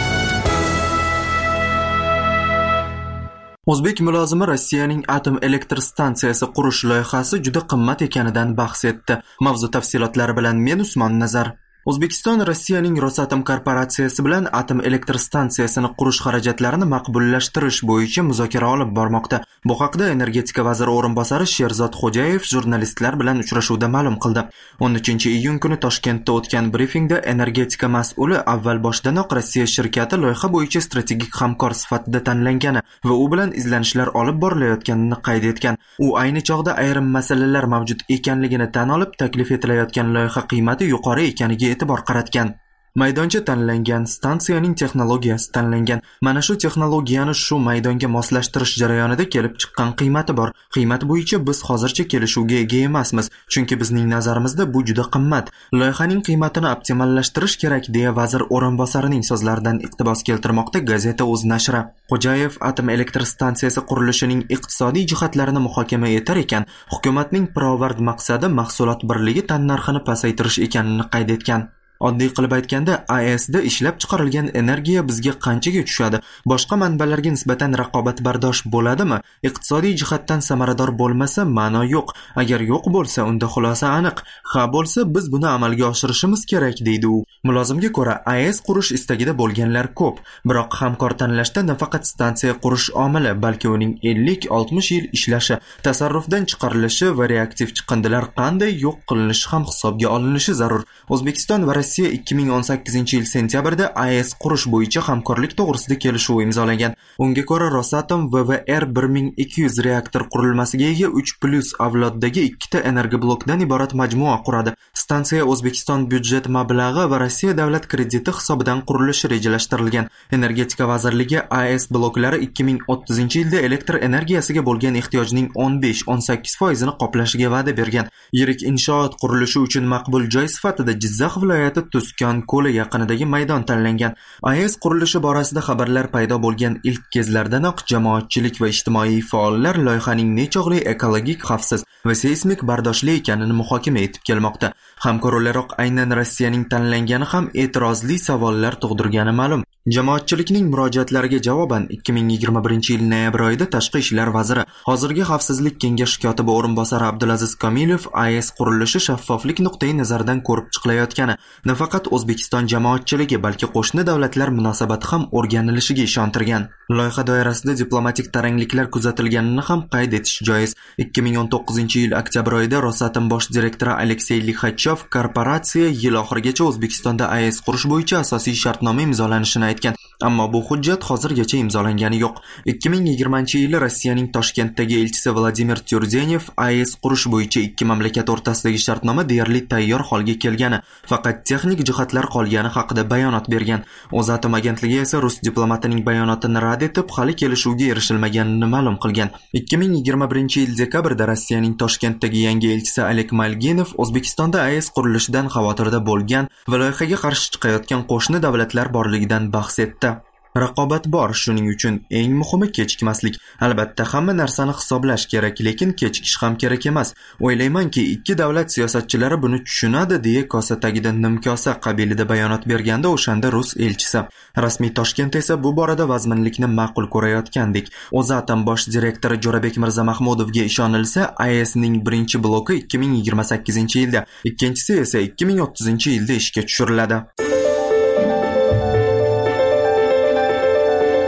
O'zbek mulozimi Rossiyaning atom elektr stansiyasi qurish loyihasi juda qimmat ekanidan bahs etdi. Mavzu tafsilotlari bilan men Usmon Nazar. O'zbekiston Rossiyaning Rosatom korporatsiyasi bilan atom elektr stansiyasini qurish xarajatlarini maqbullashtirish bo'yicha muzokara olib bormoqda. Bu haqda energetika vaziri o'rinbosari Sherzod Xo'jayev jurnalistlar bilan uchrashuvda ma'lum qildi. o'n uchinchi iyun kuni Toshkentda o'tgan brifingda energetika mas'uli avval boshdanoq Rossiya shirkati loyiha bo'yicha strategik hamkor sifatida tanlangani va u bilan izlanishlar olib borilayotganini qayd etgan. U ayni chog'da ayrim masalalar mavjud ekanligini tan olib, taklif etilayotgan loyiha qiymati yuqori ekaniga e'tibor qaratgan. Maydoncha tanlangan, stansiyaning texnologiyasi tanlangan. Mana shu texnologiyani shu maydonga moslashtirish jarayonida kelib chiqqan qiymati bor. Qiymat bo'yicha biz hozircha kelishuvga ega emasmiz, chunki bizning nazarimizda bu juda qimmat. Loyihaning qiymatini optimallashtirish kerak, deya vazir o'rinbosarining so'zlaridan iqtibos keltirmoqda gazeta o'z nashri. Xo'jayev atom elektr stansiyasi qurilishining iqtisodiy jihatlarini muhokama etar ekan, hukumatning pirovard maqsadi mahsulot birligi tannarxini pasaytirish ekanini qayd etgan. Oddiy qilib aytganda, A E S da ishlab chiqarilgan energiya bizga qanchaga tushadi? Boshqa manbalarga nisbatan raqobatbardosh bo'ladimi? Iqtisodiy jihatdan samarador bo'lmasa, ma'no yo'q. Agar yo'q bo'lsa, unda xulosa aniq. Ha bo'lsa, biz buni amalga oshirishimiz kerak, deydi u. Mulozimga ko'ra, A E S qurish istagida bo'lganlar ko'p. Biroq hamkor tanlashda nafaqat stansiya qurish omili, balki uning ellik oltmish yil ishlashi, tasarrufdan chiqarilishi va reaktiv chiqindilar qanday yo'q qilinishi ham hisobga olinishi zarur. O'zbekiston va Rossiya ikki ming o'n sakkizinchi yil sentyabrda A E S qurish bo'yicha hamkorlik to'g'risida kelishuv imzolagan. Unga ko'ra Rosatom V V R bir ming ikki yuz reaktor qurilmasiga ega uch plus avloddagi ikkita energoblokdan iborat majmua quradi. Stansiya O'zbekiston byudjet mablag'i va Rossiya davlat krediti hisobidan qurilishi rejalashtirilgan. Energetika vazirligi A E S bloklari ikki ming o'ttizinchi yilda elektr energiyasiga bo'lgan ehtiyojning o'n besh o'n sakkiz foizini qoplashiga va'da bergan. Yirik inshoot qurilishi uchun maqbul joy sifatida Jizzax viloyati Tuskon ko'li yaqinidagi maydon tanlangan. A E S qurilishi borasida xabarlar paydo bo'lgan ilk kezlardanoq jamoatchilik va ijtimoiy faollar loyihaning nechog'li ekologik, xavfsiz va seysmik bardoshli ekanini muhokama etib kelmoqda. Hamkor o'laroq aynan Rossiyaning tanlangani ham e'tirozli savollar tug'dirgani ma'lum. Jamoatchilikning murojaatlariga javoban ikki ming yigirma birinchi yil noyabr oyida Tashqi ishlar vaziri, hozirgi Xavfsizlik kengashi kotibi o'rinbosari Abdulaziz Komilov A E S qurilishi shaffoflik nuqtai nazaridan ko'rib chiqilayotgani, nafaqat O'zbekiston jamoatchiligi, balki qo'shni davlatlar munosabati ham o'rganilishiga ishontirgan. Loyiha doirasida diplomatik tarangliklar kuzatilganini ham qayd etish joiz. ikki ming o'n to'qqizinchi yil oktyabr oyida Rosatom bosh direktori Aleksey Lixachov korporatsiya yil oxirigacha O'zbekistonda A E S qurish bo'yicha asosiy shartnoma imzolanishini aytgan. Ammo bu hujjat hozirgacha imzolangani yo'q. ikki ming yigirmanchi yili Rossiyaning Toshkentdagi elchisi Vladimir Tyurdenev A E S qurish bo'yicha ikki mamlakat o'rtasidagi shartnoma deyarli tayyor holga kelgani, faqat texnik jihatlar qolgani haqida bayonot bergan. O'zatom agentligi esa rus diplomatining bayonotini rad etib, hali kelishuvga erishilmaganini ma'lum qilgan. ikki ming yigirma birinchi yil dekabrda Rossiyaning Toshkentdagi yangi elchisi Alek Malginov O'zbekistonda A E S qurilishidan xavotirda bo'lgan va loyihaga qarshi chiqayotgan qo'shni davlatlar borligidan bahs etdi. Raqobat bor, shuning uchun eng muhimi kechikmaslik. Albatta hamma narsani hisoblash kerak, lekin kechikish ham kerak emas. O'ylaymanki, ikki davlat siyosatchilari buni tushunadi, deya kosa tagida nimkosa qabilida bayonot berganda o'shanda rus elchisi. Rasmiy Toshkent esa bu borada vazminlikni ma'qul ko'rayotgandek. O'zatom bosh direktori Jo'rabek Mirzamahmudovga ishonilsa, A E S ning birinchi bloki ikki ming yigirma sakkizinchi yilda, ikkinchisi esa ikki ming o'ttizinchi yilda ishga tushiriladi.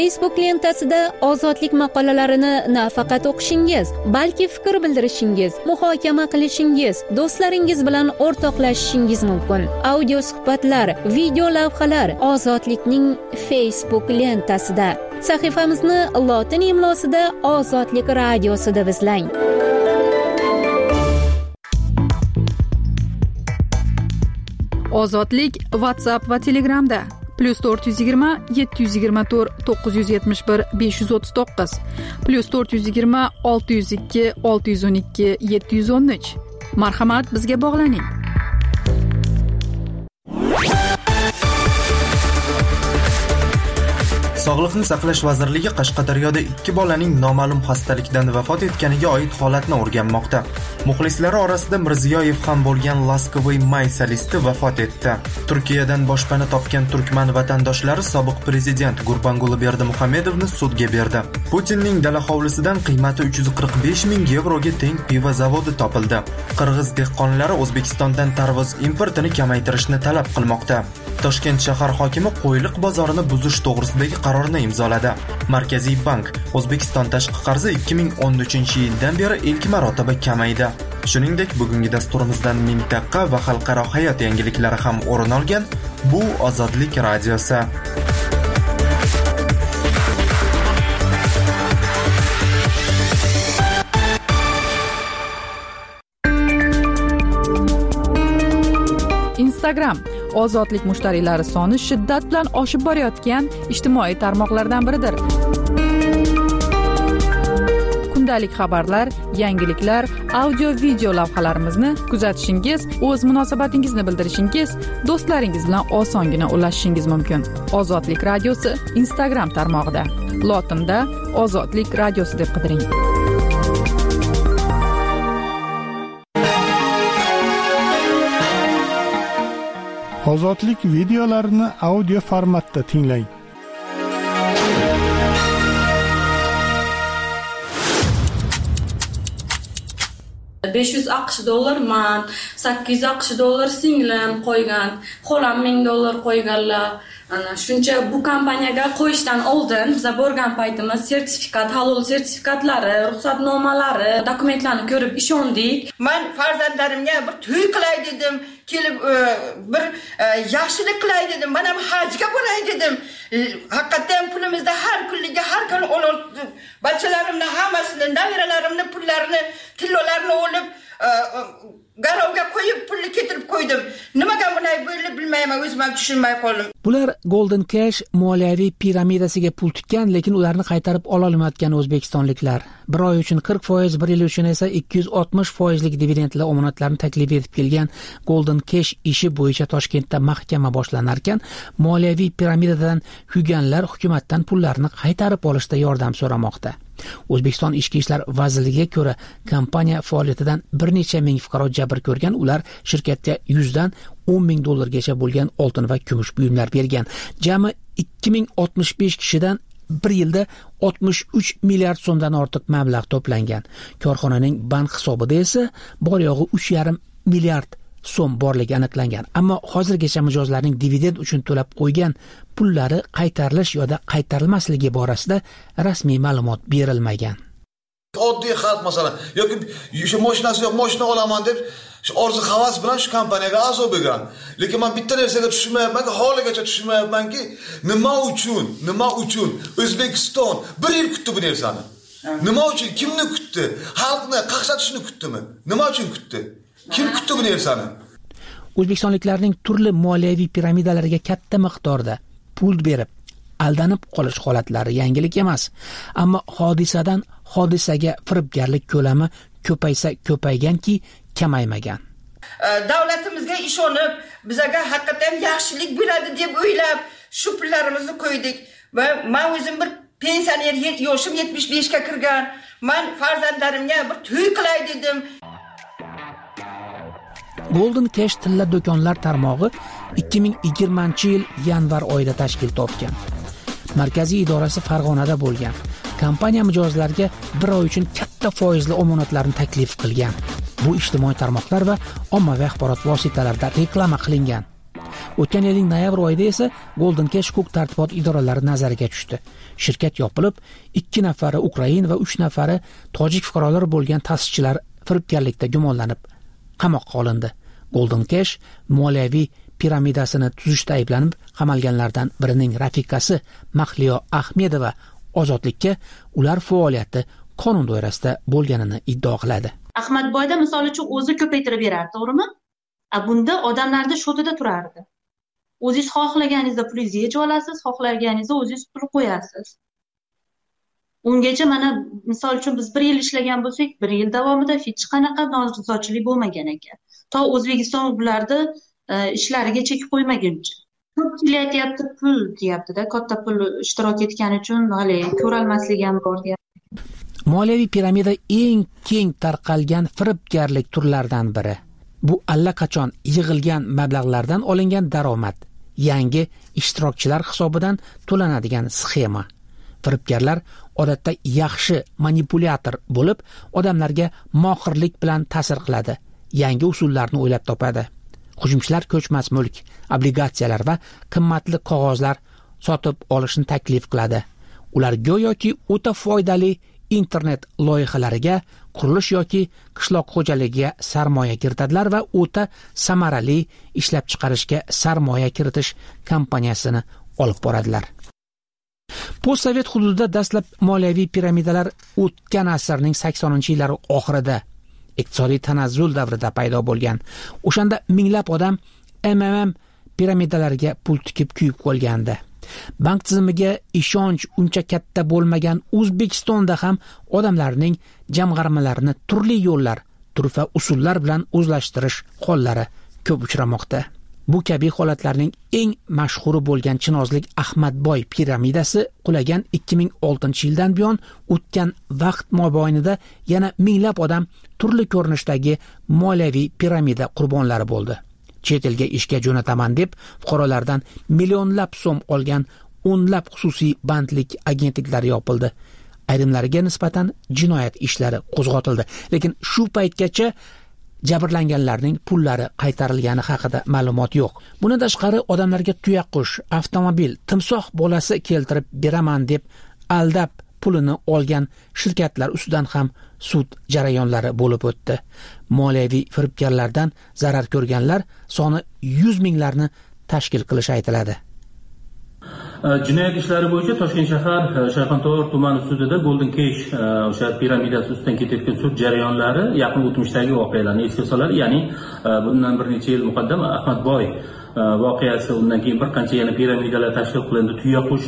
Facebook lentasida ozodlik maqolalarini nafaqat o'qishingiz, balki fikr bildirishingiz, muhokama qilishingiz, do'stlaringiz bilan o'rtoqlashishingiz mumkin. Audio suhbatlar, video lavhalar ozodlikning Facebook lentasida. Sahifamizni lotin imlosida Ozodlik radiosi deb izlang. Ozodlik WhatsApp va Telegramda plus to'rt yuz yigirma yetti yuz yigirma to'rt to'qqiz yuz yetmish bir besh yuz o'ttiz to'qqiz plus to'rt yuz yigirma olti yuz ikki olti yuz o'n ikki yetti yuz o'n uch. Marhamat, bizga bog'laning. Sog'liqni saqlash vazirligi Qashqadaryoda ikki bolaning noma'lum xastalikdan vafot etganiga oid holatni o'rganmoqda. Muxlislari orasida Mirziyoyev ham bo'lgan Laskovoy may solisti vafot etdi. Turkiyadan boshpana topgan turkman vatandoshlari sobiq prezident Gurbanguli Berdimuhamedovni sudga berdi. Putinning dala hovlisidan qiymati uch yuz qirq besh ming yevroga teng pivo zavodi topildi. Qirg'iz dehqonlari O'zbekistondan tarvuz importini kamaytirishni talab qilmoqda. Toshkent shahar hokimi qo'yliq bozorini buzish to'g'risidagi qarorni imzoladi. Markaziy bank O'zbekiston tashqi qarzi ikki ming o'n uchinchi yildan beri ilk marotaba kamaydi. Shuningdek, bugungi dasturimizdan mintaqa va xalqaro hayot yangiliklari ham o'rin olgan. Bu Ozodlik radiosi. Instagram ozodlik mushtariylari soni shiddat bilan oshib borayotgan ijtimoiy tarmoqlardan biridir. Kundalik xabarlar, yangiliklar, audio video lavhalarimizni kuzatishingiz, o'z munosabatingizni bildirishingiz, do'stlaringiz bilan osongina ulashishingiz mumkin. Ozodlik radiosi Instagram tarmog'ida. Lotinda Ozodlik radiosi deb qidiring. Ozodlik videolarini audio formatda tinglang. besh yuz aqsh dollar man, sakkiz yuz aqsh dollar singlim qo'ygan, xolam ming dollar qo'yganlar. Ana shuncha bu kompaniyaga qo'yishdan oldin biz borgan paytimiz sertifikat, halol sertifikatlari, ruxsatnomalari, dokumentlarni ko'rib ishondik. Men farzandlarimga bir to'y qilay dedim, kelib bir yaxshilik qilay dedim, men ham hajga bo'lay dedim. Haqiqatan pulimizda har kunliga har kun olib bachalarimni hammasini, nabiralarimni pullarini, tillolarini olib garovga qo'yib pulni ketirib qo'ydim. Nimaga bunday bo'ldi bilmayman, o'zim ham tushunmay qoldim. Bular Golden Cash moliyaviy piramidasiga pul tikkan, lekin ularni qaytarib ola olmayotgan o'zbekistonliklar. Bir oy uchun qirq foiz, bir yil uchun esa ikki yuz oltmish foizlik dividendli omonatlarni taklif etib kelgan Golden Cash ishi bo'yicha Toshkentda mahkama boshlanar ekan, moliyaviy piramidadan kuyganlar hukumatdan pullarni qaytarib olishda yordam so'ramoqda. O'zbekiston Ichki ishlar vazirligiga ko'ra, kompaniya faoliyatidan bir necha ming fuqaro jabr ko'rgan. Ular shirkatga yuzdan o'n ming dollargacha bo'lgan oltin va kumush buyumlar bergan. Jami ikki ming oltmish besh kishidan bir yilda oltmish uch milliard so'mdan ortiq mablag' to'plangan. Korxonaning bank hisobida esa bor yo'g'i uch yarim milliard so'm borligi aniqlangan. Ammo hozirgacha mijozlarning dividend uchun to'lab qo'ygan pullari qaytarilish yoki qaytarilmasligi borasida rasmiy ma'lumot berilmagan. Oddiy xalq masalan, yoki shu mashinasi yo'q, mashina olaman deb shu orzu havas bilan shu kompaniyaga a'zo bo'lgan. Lekin men bitta narsaga tushunmayapman, holigacha tushunmayapmanki, nima uchun, nima uchun O'zbekiston bir yil kutdi bu narsani? Nima uchun, kimni kutdi? Xalqni qaqshatishni kutdimi? Nima uchun kutdi? Kim kutdi bu narsani? O'zbekistonliklarning turli moliyaviy piramidalarga katta miqdorda pul berib aldanib qolish holatlari yangilik emas. Ammo hodisadan hodisaga firibgarlik ko'lami ko'paysa ko'payganki, kamaymagan. Davlatimizga ishonib, bizga haqiqatan yaxshilik bo'ladi deb o'ylab, shu pullarimizni qo'ydik va men o'zim bir pensioner, yoshim yetmish beshga kirgan. Men farzandlarimga bir to'y qilay dedim. Golden Cash tilla do'konlar tarmog'i ikki ming yigirmanchi yil yanvar oyida tashkil topgan. Markaziy idorasi Farg'onada bo'lgan. Kompaniya mijozlarga bir oy uchun katta foizli omonatlarni taklif qilgan. Bu ijtimoiy tarmoqlar va ommaviy axborot vositalarida reklama qilingan. O'tgan yilning noyabr oyida esa Golden Cash huquq tartibot idoralari nazariga tushdi. Shirkat yopilib, ikki nafari Ukrain va uch nafari tojik fuqarolar bo'lgan ta'sischilar firibgarlikda gumonlanib qamoqqa olindi. Golden Cash moliyaviy piramidasini tuzishda ayblanib qamalganlardan birining rafiqasi Mahliyo Ahmedova ozodlikka ular faoliyati qonun doirasida bo'lganini iddao qiladi. Ahmadboyda misol uchun o'zi ko'paytirib berardi, to'g'rimi? A bunda odamlarning shotida turardi. O'zingiz xohlaganingizda pulingizni yechib olasiz, xohlaganingizda o'zingiz pul qo'yasiz. Ungacha mana misol uchun biz bir yil ishlagan bo'lsak, bir yil davomida hech qanaqa norizochilik bo'lmagan ekan. To O'zbekiston bularni ishlariga chek qo'ymaguncha. Ko'p kelayapti pul deyapti-da, katta pul ishtirok etgani uchun hali ko'rolmasligi ham bor deyapti. Moliyaviy piramida eng keng tarqalgan firibgarlik turlaridan biri. Bu allaqachon yig'ilgan mablag'lardan olingan daromad, yangi ishtirokchilar hisobidan to'lanadigan sxema. Firibgarlar odatda yaxshi manipulyator bo'lib, odamlarga mohirlik bilan ta'sir qiladi, yangi usullarni o'ylab topadi. Hujumchilar ko'chmas mulk, obligatsiyalar va qimmatli qog'ozlar sotib olishni taklif qiladi. Ular go'yoki o'ta foydali internet loyihalariga, qurilish yoki qishloq xo'jaligiga sarmoya kiritadilar va o'ta samarali ishlab chiqarishga sarmoya kiritish kompaniyasini olib boradilar. Postsovet hududida dastlab moliyaviy piramidalar o'tgan asrning saksoninchi yillari oxirida iqtisodiy tanazzul davrida paydo bo'lgan. O'shanda minglab odam M M M piramidalariga pul tikib kuyib qolgandi. Bank tizimiga ishonch uncha katta bo'lmagan O'zbekistonda ham odamlarning jamg'armalarini turli yo'llar, turfa usullar bilan o'zlashtirish hollari ko'p uchramoqda. Bu kabi holatlarning eng mashhuri bo'lgan Chinozlik Ahmadboy piramidasi qulagan ikki ming oltinchi yildan buyon o'tgan vaqt mobaynida yana minglab odam turli ko'rinishdagi moliyaviy piramida qurbonlari bo'ldi. Chet elga ishga jo'nataman deb fuqarolardan millionlab so'm olgan o'nlab xususiy bandlik agentliklari yopildi. Ayrimlariga nisbatan jinoyat ishlari qo'zg'atildi, lekin shu paytgacha jabrlanganlarning pullari qaytarilgani haqida ma'lumot yo'q. Bundan tashqari odamlarga tuyaqush, avtomobil, timsoh bolasi keltirib beraman deb aldab pulini olgan shirkatlar ustidan ham sud jarayonlari bo'lib o'tdi. Moliyaviy firibgarlardan zarar ko'rganlar soni yuz minglarni tashkil qilishi aytiladi. Jinoyat ishlari bo'yicha Toshkent shahar Shayxontohur tumani sudida Golden Cash o'sha piramidasi ustidan ketayotgan sud jarayonlari yaqin o'tmishdagi voqealarni esga soladi. Ya'ni bundan bir necha yil muqaddam Ahmadboy voqeasi, undan keyin bir qancha yana piramidalar tashkil qilindi. Tuyaqush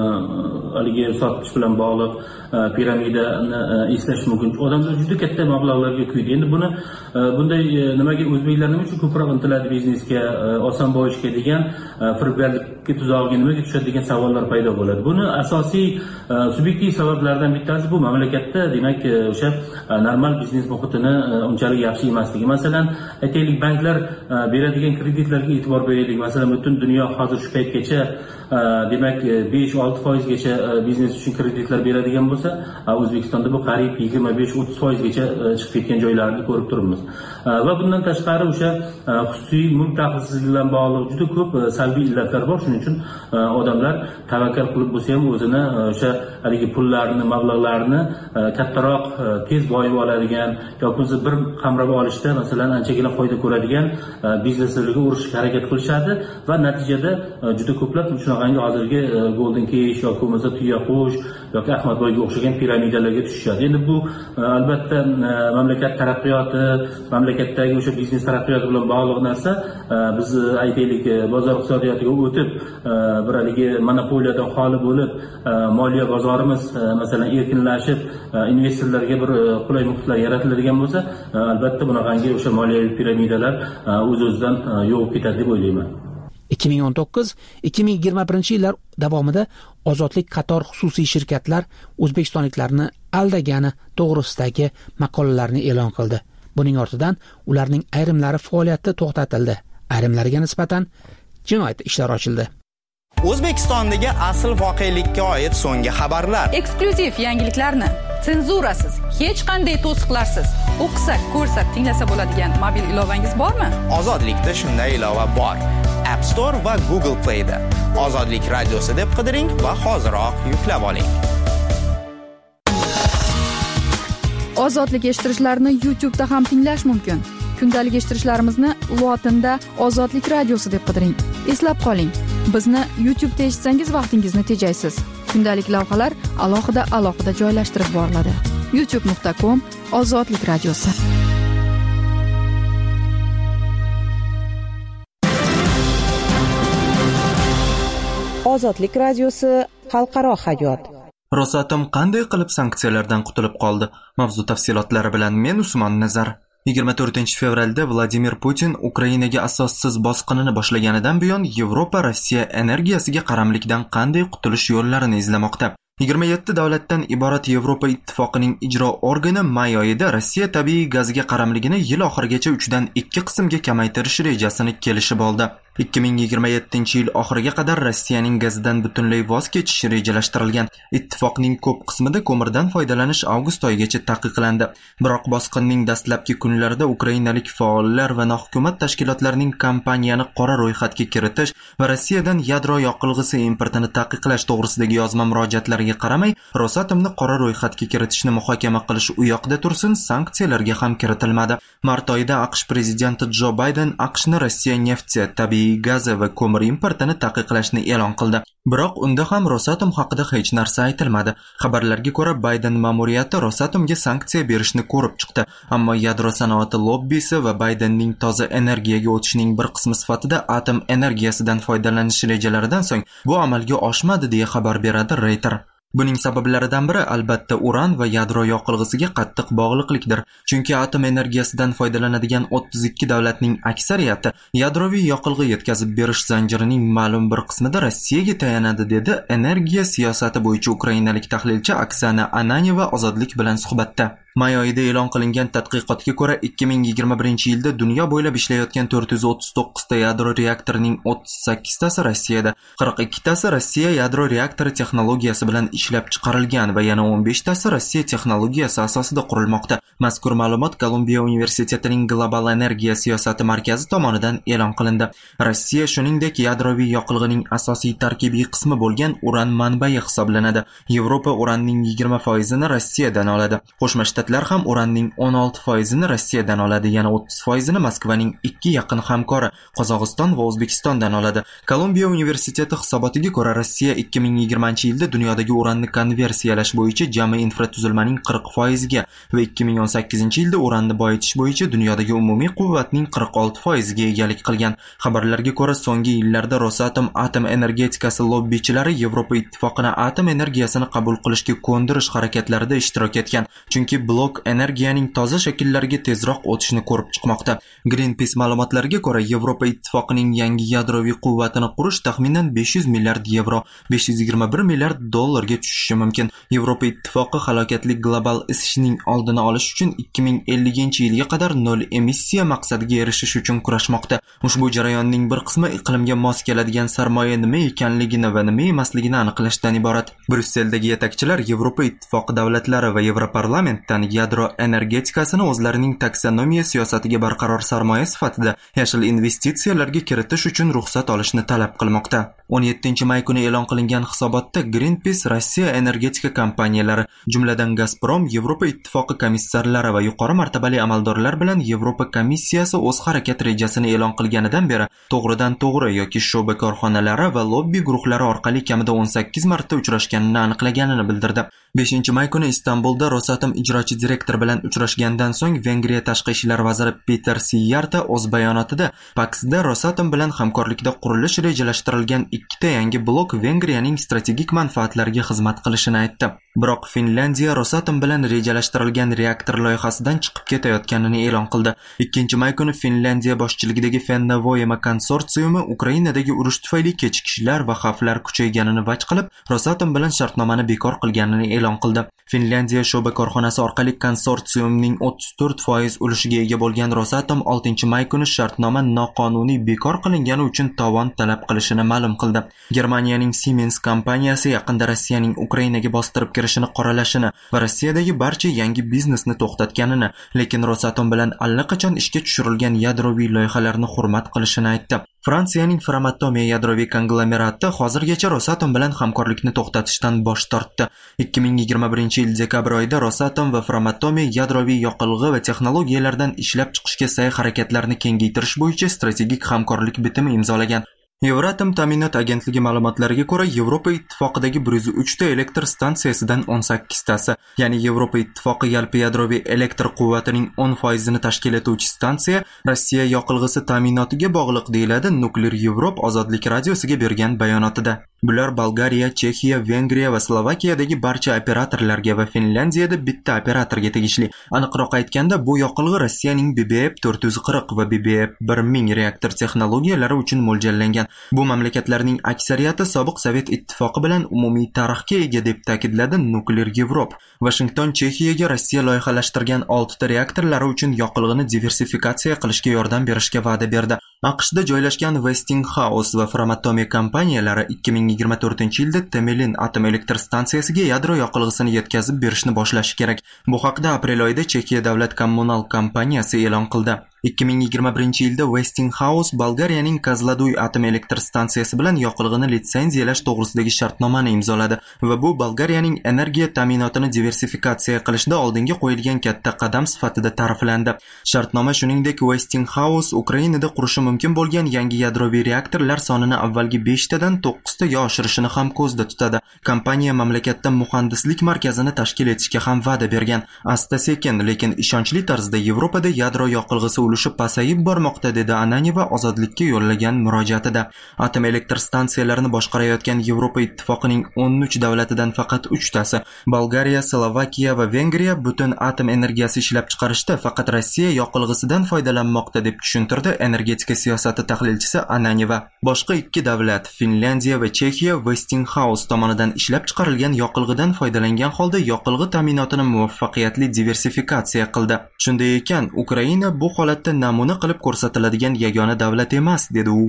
haligi sotish bilan bog'liq piramidani eslash mumkin. Odamlar juda katta mablag'larga kuydi. Endi buni bunday nimaga o'zbeklar nima uchun ko'proq intiladi biznesga, oson boyishga degan firibgarlikka tuzog'iga nimaga tushadi degan savollar paydo bo'ladi. Buni asosiy subyektiv sabablardan bittasi bu mamlakatda demak o'sha normal biznes muhitini unchalik yaxshi emasligi. Masalan, aytaylik, banklar beradigan kreditlarga e'tibor beraylik. Masalan, butun dunyo hozir shu paytgacha demak besh olti foizgacha biznes uchun kreditlar beradigan bo'lsa, O'zbekistonda bu qariyb yigirma besh o'ttiz foizgacha chiqib ketgan joylarni ko'rib turibmiz. Va bundan tashqari o'sha xususiy mulk daxlsizligi bilan bog'liq juda ko'p salbiy illatlar bor. Shuning uchun odamlar tavakkal qilib bo'lsa ham o'zini o'sha haligi pullarni, mablag'larni kattaroq tez boyib oladigan yoki bir qamrab olishda masalan anchagina foyda ko'radigan bizneslarga urishga harakat qilishadi va natijada juda ko'plab shunaqangi hozirgi Golden Cash yoki bo'lmasa Tuyaqush yoki Ahmadboyga o'xshagan piramidalarga tushishadi. Endi bu albatta mamlakat taraqqiyoti, mamlakatdagi o'sha biznes taraqqiyoti bilan bog'liq narsa. Biz aytaylik, bozor iqtisodiyotiga o'tib, bir haligi monopoliyadan xoli bo'lib, moliya bozorimiz masalan erkinlashib, investorlarga bir qulay muhitlar yaratiladigan bo'lsa, albatta bunaqangi o'sha moliyaviy piramidalar o'z-o'zidan yo'q ketadi deb o'ylayman. ikki ming o'n to'qqiz ikki ming yigirma birinchi yillar davomida Ozodlik qator xususiy shirkatlar o'zbekistonliklarni aldagani to'g'risidagi maqolalarni e'lon qildi. Buning ortidan ularning ayrimlari faoliyati to'xtatildi, ayrimlariga nisbatan jinoyat ishlari ochildi. O'zbekistondagi asl voqelikka oid so'nggi xabarlar, eksklyuziv yangiliklarni senzurasiz, hech qanday to'siqlarsiz o'qisa, ko'rsa, tinglasa bo'ladigan mobil ilovangiz bormi? Ozodlikda shunday ilova bor. App Store va Google Play da Ozodlik radiosi deb qidiring va hoziroq yuklab oling. Ozodlik eshittirishlarni YouTube da ham tinglash mumkin. Kundalik eshittirishlarimizni lotinda Ozodlik radiosi deb qidiring. Eslab qoling, bizni YouTube da eshitsangiz vaqtingizni tejaysiz. Kundalik lavhalar alohida alohida joylashtirib boriladi. youtube nuqta com Ozodlik radiosi. Ozodlik radiosi xalqaro hayot. Rosatom qanday qilib sanksiyalardan qutulib qoldi? Mavzu tafsilotlari bilan men Usmon Nazar. yigirma to'rtinchi fevralda Vladimir Putin Ukrainaga asossiz bosqinini boshlaganidan buyon Yevropa Rossiya energiyasiga qaramlikdan qanday qutulish yo'llarini izlamoqda. yigirma yetti davlatdan iborat Yevropa ittifoqining ijro organi may oyida Rossiya tabiiy gaziga qaramligini yil oxirigacha uch dan ikki qismga kamaytirish rejasini kelishib oldi. ikki ming yigirma yettinchi yil oxiriga qadar Rossiyaning gazidan butunlay voz kechishi rejalashtirilgan. Ittifoqning ko'p qismida ko'mirdan foydalanish avgust oyigacha taqiqlandi. Biroq bosqinning dastlabki kunlarida ukrainalik faollar va nohukumat tashkilotlarining kompaniyani qora ro'yxatga kiritish va Rossiyadan yadro yoqilg'isi importini taqiqlash to'g'risidagi yozma murojaatlariga qaramay, Rosatomni qora ro'yxatga kiritishni muhokama qilish u yoqda tursin, sanksiyalarga ham kiritilmadi. Mart oyida AQSh prezidenti Jo Bayden AQShni Rossiya nefti, tabiiy gazi va ko'mir importini taqiqlashni e'lon qildi. Biroq unda ham Rosatom haqida hech narsa aytilmadi. Xabarlarga ko'ra, Bayden ma'muriyati Rosatomga sanksiya berishni ko'rib chiqdi, ammo yadro sanoati lobbisi va Baydenning toza energiyaga o'tishning bir qismi sifatida atom energiyasidan foydalanish rejalaridan so'ng bu amalga oshmadi deya xabar beradi Reuters. Buning sabablaridan biri albatta uran va yadro yoqilg'isiga qattiq bog'liqlikdir. Chunki atom energiyasidan foydalanadigan o'ttiz ikki davlatning aksariyati yadroviy yoqilg'i yetkazib berish zanjirining ma'lum bir qismida Rossiyaga tayanadi, dedi energiya siyosati bo'yicha ukrainalik tahlilchi Oksana Ananyeva Ozodlik bilan suhbatda. May oyida e'lon qilingan tadqiqotga ko'ra, ikki ming yigirma birinchi yilda dunyo bo'ylab ishlayotgan to'rt yuz o'ttiz to'qqiz ta yadro reaktorining o'ttiz sakkiz tasi Rossiyada, qirq ikki tasi Rossiya yadro reaktori texnologiyasi bilan ishlab chiqarilgan va yana o'n besh tasi Rossiya texnologiyasi asosida qurilmoqda. Mazkur ma'lumot Kolumbiya universitetining Global energiya siyosati markazi tomonidan e'lon qilindi. Rossiya shuningdek yadroviy yoqilg'ining asosiy tarkibiy qismi bo'lgan uran manbai hisoblanadi. Yevropa uranning yigirma foizini Rossiyadan oladi. Qo'shma Shtatlar ham uranning o'n olti foizini Rossiyadan oladi, yana o'ttiz foizini Moskvaning ikki yaqin hamkori Qozog'iston va O'zbekistondan oladi. Kolumbiya universiteti hisobotiga ko'ra, Rossiya ikki ming yigirmanchi yilda dunyodagi uranni konversiyalash bo'yicha jami infratuzilmaning qirq foiziga va ikki ming o'n sakkizinchi yilda uranni boyitish bo'yicha dunyodagi umumiy quvvatning qirq olti foiziga egalik qilgan. Xabarlarga ko'ra, so'nggi yillarda Rosatom atom energetikasi lobbichilari Yevropa ittifoqini atom energiyasini qabul qilishga ko'ndirish harakatlarida ishtirok etgan. Chunki blok energiyaning toza shakllariga tezroq o'tishni ko'rib chiqmoqda. Greenpeace ma'lumotlariga ko'ra, Yevropa ittifoqining yangi yadroviy quvvatini qurish taxminan besh yuz milliard yevro, besh yuz yigirma bir milliard dollarga tushishi mumkin. Yevropa ittifoqi halokatli global isishning oldini olish uchun ikki ming ellinchi yilga qadar nol emissiya maqsadiga erishish uchun kurashmoqda. Ushbu jarayonning bir qismi iqlimga mos keladigan sarmoya nima ekanligini va nima emasligini aniqlashdan iborat. Brusseldagi yetakchilar Yevropa ittifoqi davlatlari va Yevroparlament yadro energetikasini o'zlarining taksonomiya siyosatiga barqaror sarmoya sifatida yashil investitsiyalarga kiritish uchun ruxsat olishni talab qilmoqda. o'n yettinchi may kuni e'lon qilingan hisobotda Greenpeace Rossiya energetika kompaniyalari, jumladan Gazprom, Yevropa ittifoqi komissarlari va yuqori martabali amaldorlar bilan Yevropa komissiyasi o'z harakat rejasini e'lon qilganidan beri to'g'ridan to'g'ri yoki sho'ba korxonalari va lobbi guruhlari orqali kamida o'n sakkiz marta uchrashganini aniqlaganini bildirdi. beshinchi may kuni Istanbulda Rosatom ijrochi direktor bilan uchrashgandan so'ng Vengriya tashqi ishlar vaziri Peter Siyarta o'z bayonotida Paksda Rosatom bilan hamkorlikda qurilish rejalashtirilgan ikkita yangi blok Vengriyaning strategik manfaatlariga xizmat qilishini aytdi. Biroq Finlandiya Rosatom bilan rejalashtirilgan reaktor loyihasidan chiqib ketayotganini e'lon qildi. ikkinchi may kuni Finlandiya boshchiligidagi Fennovoyma konsorsiumi Ukrainadagi urush tufayli kechikishlar va xavflar kuchayganini vaj qilib, Rosatom bilan shartnomani bekor qilganini e'lon qildi. Finlandiya sho'ba korxonasi orqali orqali konsorsiumning o'ttiz to'rt foiz ulushiga ega bo'lgan Rosatom oltinchi may kuni shartnoma noqonuniy bekor qilingani uchun tovon talab qilishini ma'lum qildi. Germaniyaning Siemens kompaniyasi yaqinda Rossiyaning Ukrainaga bostirib kirishini qoralashini va Rossiyadagi barcha yangi biznesni to'xtatganini, lekin Rosatom bilan allaqachon ishga tushirilgan yadroviy loyihalarni hurmat qilishini aytdi. Fransiyaning Framatome yadroviy konglomerati hozirgacha Rosatom bilan hamkorlikni to'xtatishdan bosh tortdi. ikki ming yigirma birinchi yil dekabr oyida Rosatom va Framatome yadroviy yoqilg'i va texnologiyalardan ishlab chiqishga sa'y harakatlarini kengaytirish bo'yicha strategik hamkorlik bitimi imzolagan. Euratom ta'minot agentligi ma'lumotlariga ko'ra, Yevropa ittifoqidagi bir yuz uch ta elektr stansiyasidan o'n sakkiz tasi, ya'ni Yevropa ittifoqi yalpi yadroviy elektr quvvatining o'n foizini tashkil etuvchi stansiya Rossiya yoqilg'isi ta'minotiga bog'liq, deyiladi Nuklear Europe ozodlik radiosiga bergan bayonotida. Bular Bolgariya, Chexiya, Vengriya va Slovakiyadagi barcha operatorlarga va Finlandiyada bitta operatorga tegishli. Aniqroq aytganda, bu yoqilg'i Rossiyaning B B F to'rt yuz qirq va B B F bir ming reaktor texnologiyalari uchun mo'ljallangan. Bu mamlakatlarning aksariyati sobiq Sovet ittifoqi bilan umumiy tarixga ega, deb ta'kidladi Nuclear Europe. Washington Chexiyaga Rossiya loyihalashtirgan olti ta reaktorlari uchun yoqilg'ini diversifikatsiya qilishga yordam berishga va'da berdi. AQShda joylashgan Westinghouse va Framatome kompaniyalari ikki ming yigirma to'rtinchi yilda Temelin atom elektr stansiyasiga yadro yoqilg'isini yetkazib berishni boshlashi kerak. Bu haqda aprel oyida Chexiya davlat kommunal kompaniyasi e'lon qildi. ikki ming yigirma birinchi yilda Westinghouse Bolgariyaning Kozloduy atom elektr stansiyasi bilan yoqilg'ini litsenziyalash to'g'risidagi shartnomani imzoladi va bu Bolgariyaning energiya ta'minotini diversifikatsiya qilishda oldinga qo'yilgan katta qadam sifatida ta'riflandi. Shartnoma shuningdek Westinghouse Ukrainada qurishi mumkin bo'lgan yangi yadroviy reaktorlar sonini avvalgi besh tadan to'qqiz taga oshirishini ham ko'zda tutadi. Kompaniya mamlakatda muhandislik markazini tashkil etishga ham va'da bergan. Asta-sekin, lekin ishonchli tarzda Yevropada yadro yoqilg'isi ulushi pasayib bormoqda, dedi Ananyeva ozodlikka yo'llagan murojaatida. Atom elektr stansiyalarini boshqarayotgan Yevropa ittifoqining o'n uch davlatidan faqat uch tasi, Bolgariya, Slovakiya va Vengriya butun atom energiyasi ishlab chiqarishda faqat Rossiya yoqilg'isidan foydalanmoqda, deb tushuntirdi energetika siyosati tahlilchisi Ananyeva. Boshqa ikki davlat, Finlandiya va Chexiya, Westinghouse tomonidan ishlab chiqarilgan yoqilg'idan foydalangan holda yoqilg'i ta'minotini muvaffaqiyatli diversifikatsiya qildi. Shunday ekan, Ukraina bu holatda namuna qilib ko'rsatiladigan yagona davlat emas, dedi u.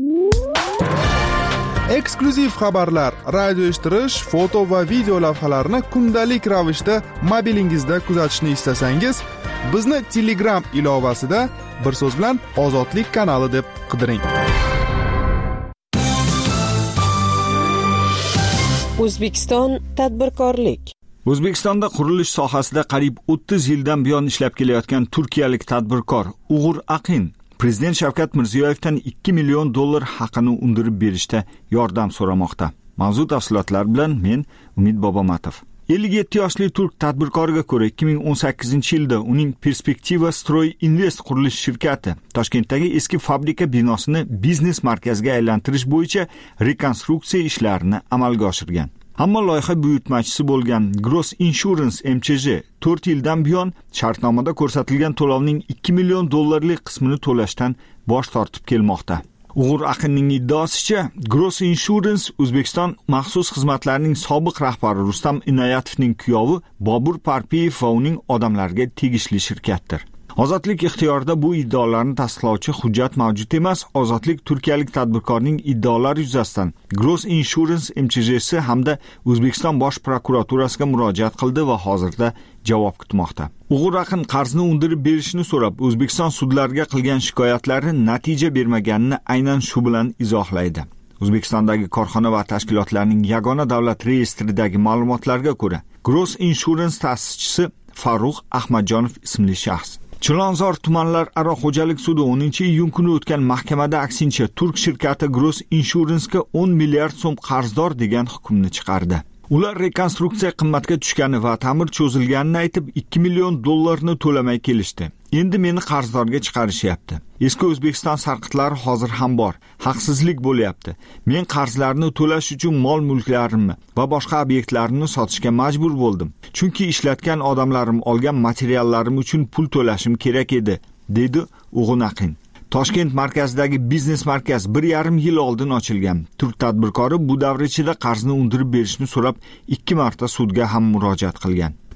Eksklyuziv xabarlar, radio eshittirish, foto va video lavhalarni kundalik ravishda mobilingizda kuzatishni istasangiz, bizni Telegram ilovasida bir so'z bilan Ozodlik kanali deb qidiring. O'zbekiston tadbirkorlik. O'zbekistonda qurilish sohasida qariyb o'ttiz yildan buyon ishlab kelayotgan turkiyalik tadbirkor Uğur Aqin Prezident Shavkat Mirziyoyevdan ikki million dollar haqini undirib berishda yordam so'ramoqda. Mavzu tafsilotlar bilan men Umid Bobomatov. ellik yetti yoshli turk tadbirkoriga ko'ra ikki ming o'n sakkizinchi yilda uning Perspektiva Stroy Invest qurilish shirkati Toshkentdagi eski fabrika binosini biznes markaziga aylantirish bo'yicha rekonstruksiya ishlarini amalga oshirgan. Ammo loyiha buyurtmachisi bo'lgan Gross Insurance M Ch J to'rt yildan buyon shartnomada ko'rsatilgan to'lovning ikki million dollarlik qismini to'lashdan bosh tortib kelmoqda. Uğur Aqinning iddaosicha, Gross Insurance O'zbekiston maxsus xizmatlarining sobiq rahbari Rustam Inoyatovning kuyovi Bobur Parpiyev va uning odamlariga tegishli shirkatdir. Ozodlik ixtiyorida bu iddaolarni tasdiqlovchi hujjat mavjud emas. Ozodlik turkiyalik tadbirkorning iddaolari yuzasidan Gross Insurance M Ch J'si hamda O'zbekiston bosh prokuraturasiga murojaat qildi va hozirda javob kutmoqda. Uğur Aqin qarzni undirib berishni so'rab O'zbekiston sudlariga qilgan shikoyatlari natija bermaganini aynan shu bilan izohlaydi. O'zbekistondagi korxona va tashkilotlarning yagona davlat reyestridagi ma'lumotlarga ko'ra, Gross Insurance ta'sischisi Farruh Ahmadjonov ismli shaxs Chilonzor tumanlararo xo'jalik sudi o'ninchi iyun kuni o'tgan mahkamada aksincha turk shirkati Gross Insurance'ga o'n milliard so'm qarzdor degan hukmni chiqardi. Ular rekonstruksiya qimmatga tushgani va ta'mir cho'zilganini aytib ikki million dollarni to'lamay kelishdi. Endi meni qarzdorga chiqarishyapti. Eski O'zbekiston sarqitlari hozir ham bor. Haqsizlik bo'lyapti. Men qarzlarni to'lash uchun mol-mulklarimni va boshqa obyektlarimni sotishga majbur bo'ldim. Chunki ishlatgan odamlarim olgan materiallarim uchun pul to'lashim kerak edi, dedi Uğur Aqin. Toshkent markazidagi biznes markaz bir yarim yil oldin ochilgan. Turk tadbirkori bu davr ichida qarzni undirib berishni so'rab ikki marta sudga ham murojaat qilgan.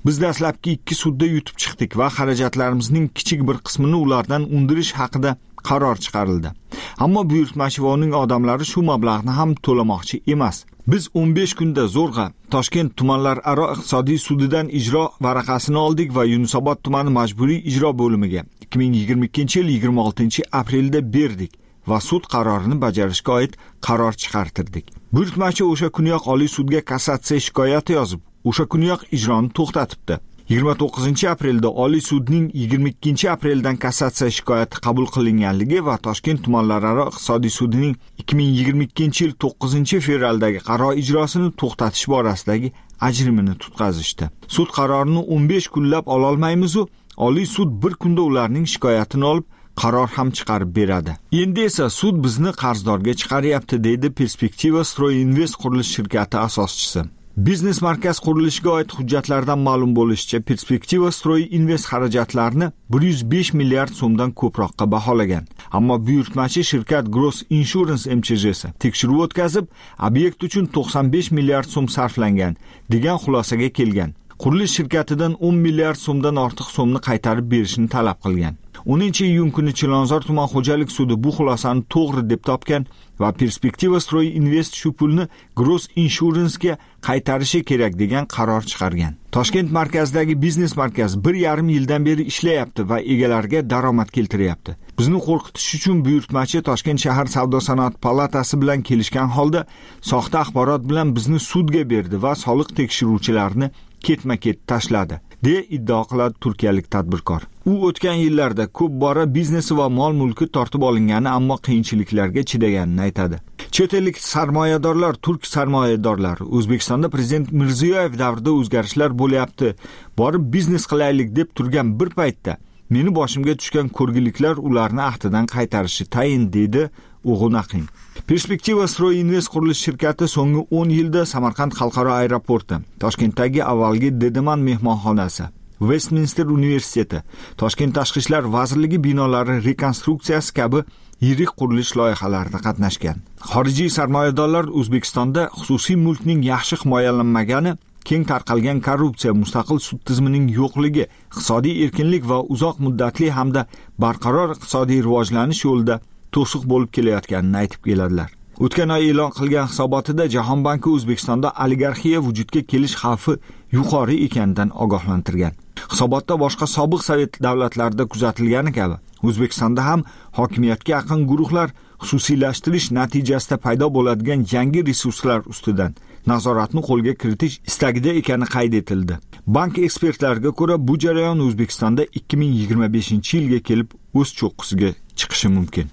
Biz dastlabki ikki sudda yutib chiqdik va xarajatlarimizning kichik bir qismini ulardan undirish haqida qaror chiqarildi. Ammo buyurtmachi va uning odamlari shu mablag'ni ham to'lamoqchi emas. Biz o'n besh kunda zo'rg'a Toshkent tumanlararo iqtisodiy sudidan ijro varaqasini oldik va Yunusobod tumani majburiy ijro bo'limiga ikki ming yigirma ikkinchi yil yigirma oltinchi aprelda berdik va sud qarorini bajarishga oid qaror chiqartirdik. Buyurtmachi o'sha kuniyoq Oliy sudga kassatsiya shikoyati yozib, o'sha kuniyoq ijroni to'xtatibdi. yigirma to'qqizinchi aprelda Oliy sudning yigirma ikkinchi apreldan kassatsiya shikoyati qabul qilinganligi va Toshkent tumanlararo iqtisodiy sudining ikki ming yigirma ikkinchi yil to'qqizinchi fevraldagi qaror ijrosini to'xtatish borasidagi ajrimini tutqazishdi. Sud qarorini o'n besh kunlab ola olmaymiz-u, Oliy sud bir kunda ularning shikoyatini olib qaror ham chiqarib beradi. Endi esa sud bizni qarzdorga chiqaryapti, deydi Perspektiva Stroy Invest qurilish shirkati asoschisi. Biznes markaz qurilishiga oid hujjatlardan ma'lum bo'lishicha, Perspektiva Stroy Invest xarajatlarini bir yuz besh milliard so'mdan ko'proqqa baholagan. Ammo buyurtmachi shirkat Gross Insurance M Ch J'si tekshiruv o'tkazib, obyekt uchun to'qson besh milliard so'm sarflangan degan xulosaga kelgan. Qurilish shirkatidan o'n milliard so'mdan ortiq so'mni qaytarib berishni talab qilgan. o'ninchi iyun kuni Chilonzor tuman xo'jalik sudi bu xulosani to'g'ri deb topgan va Perspektiva Stroy Invest shu pulni Gross Insurance'ga qaytarishi kerak degan qaror chiqargan. Toshkent markazidagi biznes markaz bir yarim yildan beri ishlayapti va egalariga daromad keltiryapti. Bizni qo'rqitish uchun buyurtmachi Toshkent shahar savdo-sanoat palatasi bilan kelishgan holda soxta axborot bilan bizni sudga berdi va soliq tekshiruvchilarini ketma-ket tashladi, deya iddao qiladi turkiyalik tadbirkor. U o'tgan yillarda ko'p bora biznesi va mol-mulki tortib olingani, ammo qiyinchiliklarga chidaganini aytadi. Chet ellik sarmoyadorlar, turk sarmoyadorlar O'zbekistonda prezident Mirziyoyev davrida o'zgarishlar bo'lyapti, borib biznes qilaylik deb turgan bir paytda meni boshimga tushgan ko'rgiliklar ularni ahdidan qaytarishi tayin, deydi O'g'un Aqin. Perspektiva Stroy Invest qurilish shirkati so'nggi o'n yilda Samarqand xalqaro aeroporti, Toshkentdagi avvalgi Dedeman mehmonxonasi, Westminster universiteti, Toshkent tashqi ishlar vazirligi binolari rekonstruksiyasi kabi yirik qurilish loyihalarida qatnashgan. Xorijiy sarmoyadorlar O'zbekistonda xususiy mulkning yaxshi himoyalanmagani, keng tarqalgan korrupsiya, mustaqil sud tizimining yo'qligi, iqtisodiy erkinlik va uzoq muddatli hamda barqaror iqtisodiy rivojlanish yo'lida to'siq bo'lib kelayotganini aytib keladilar. O'tgan oy e'lon qilgan hisobotida Jahon banki O'zbekistonda oligarxiya vujudga kelish xavfi yuqori ekanidan ogohlantirgan. Hisobotda boshqa sobiq sovet davlatlarida kuzatilgani kabi O'zbekistonda ham hokimiyatga yaqin guruhlar xususiylashtirish natijasida paydo bo'ladigan yangi resurslar ustidan nazoratni qo'lga kiritish istagida ekani qayd etildi. Bank ekspertlariga ko'ra, bu jarayon O'zbekistonda ikki ming yigirma beshinchi yilga kelib o'z cho'qqisiga chiqishi mumkin.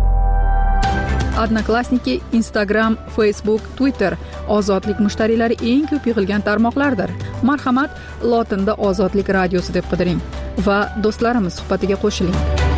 Odnoklassniki, Instagram, Facebook, Twitter ozodlik mushtariylari eng ko'p yig'ilgan tarmoqlardir. Marhamat, lotinda Ozodlik radiosi deb qidiring va do'stlarimiz suhbatiga qo'shiling.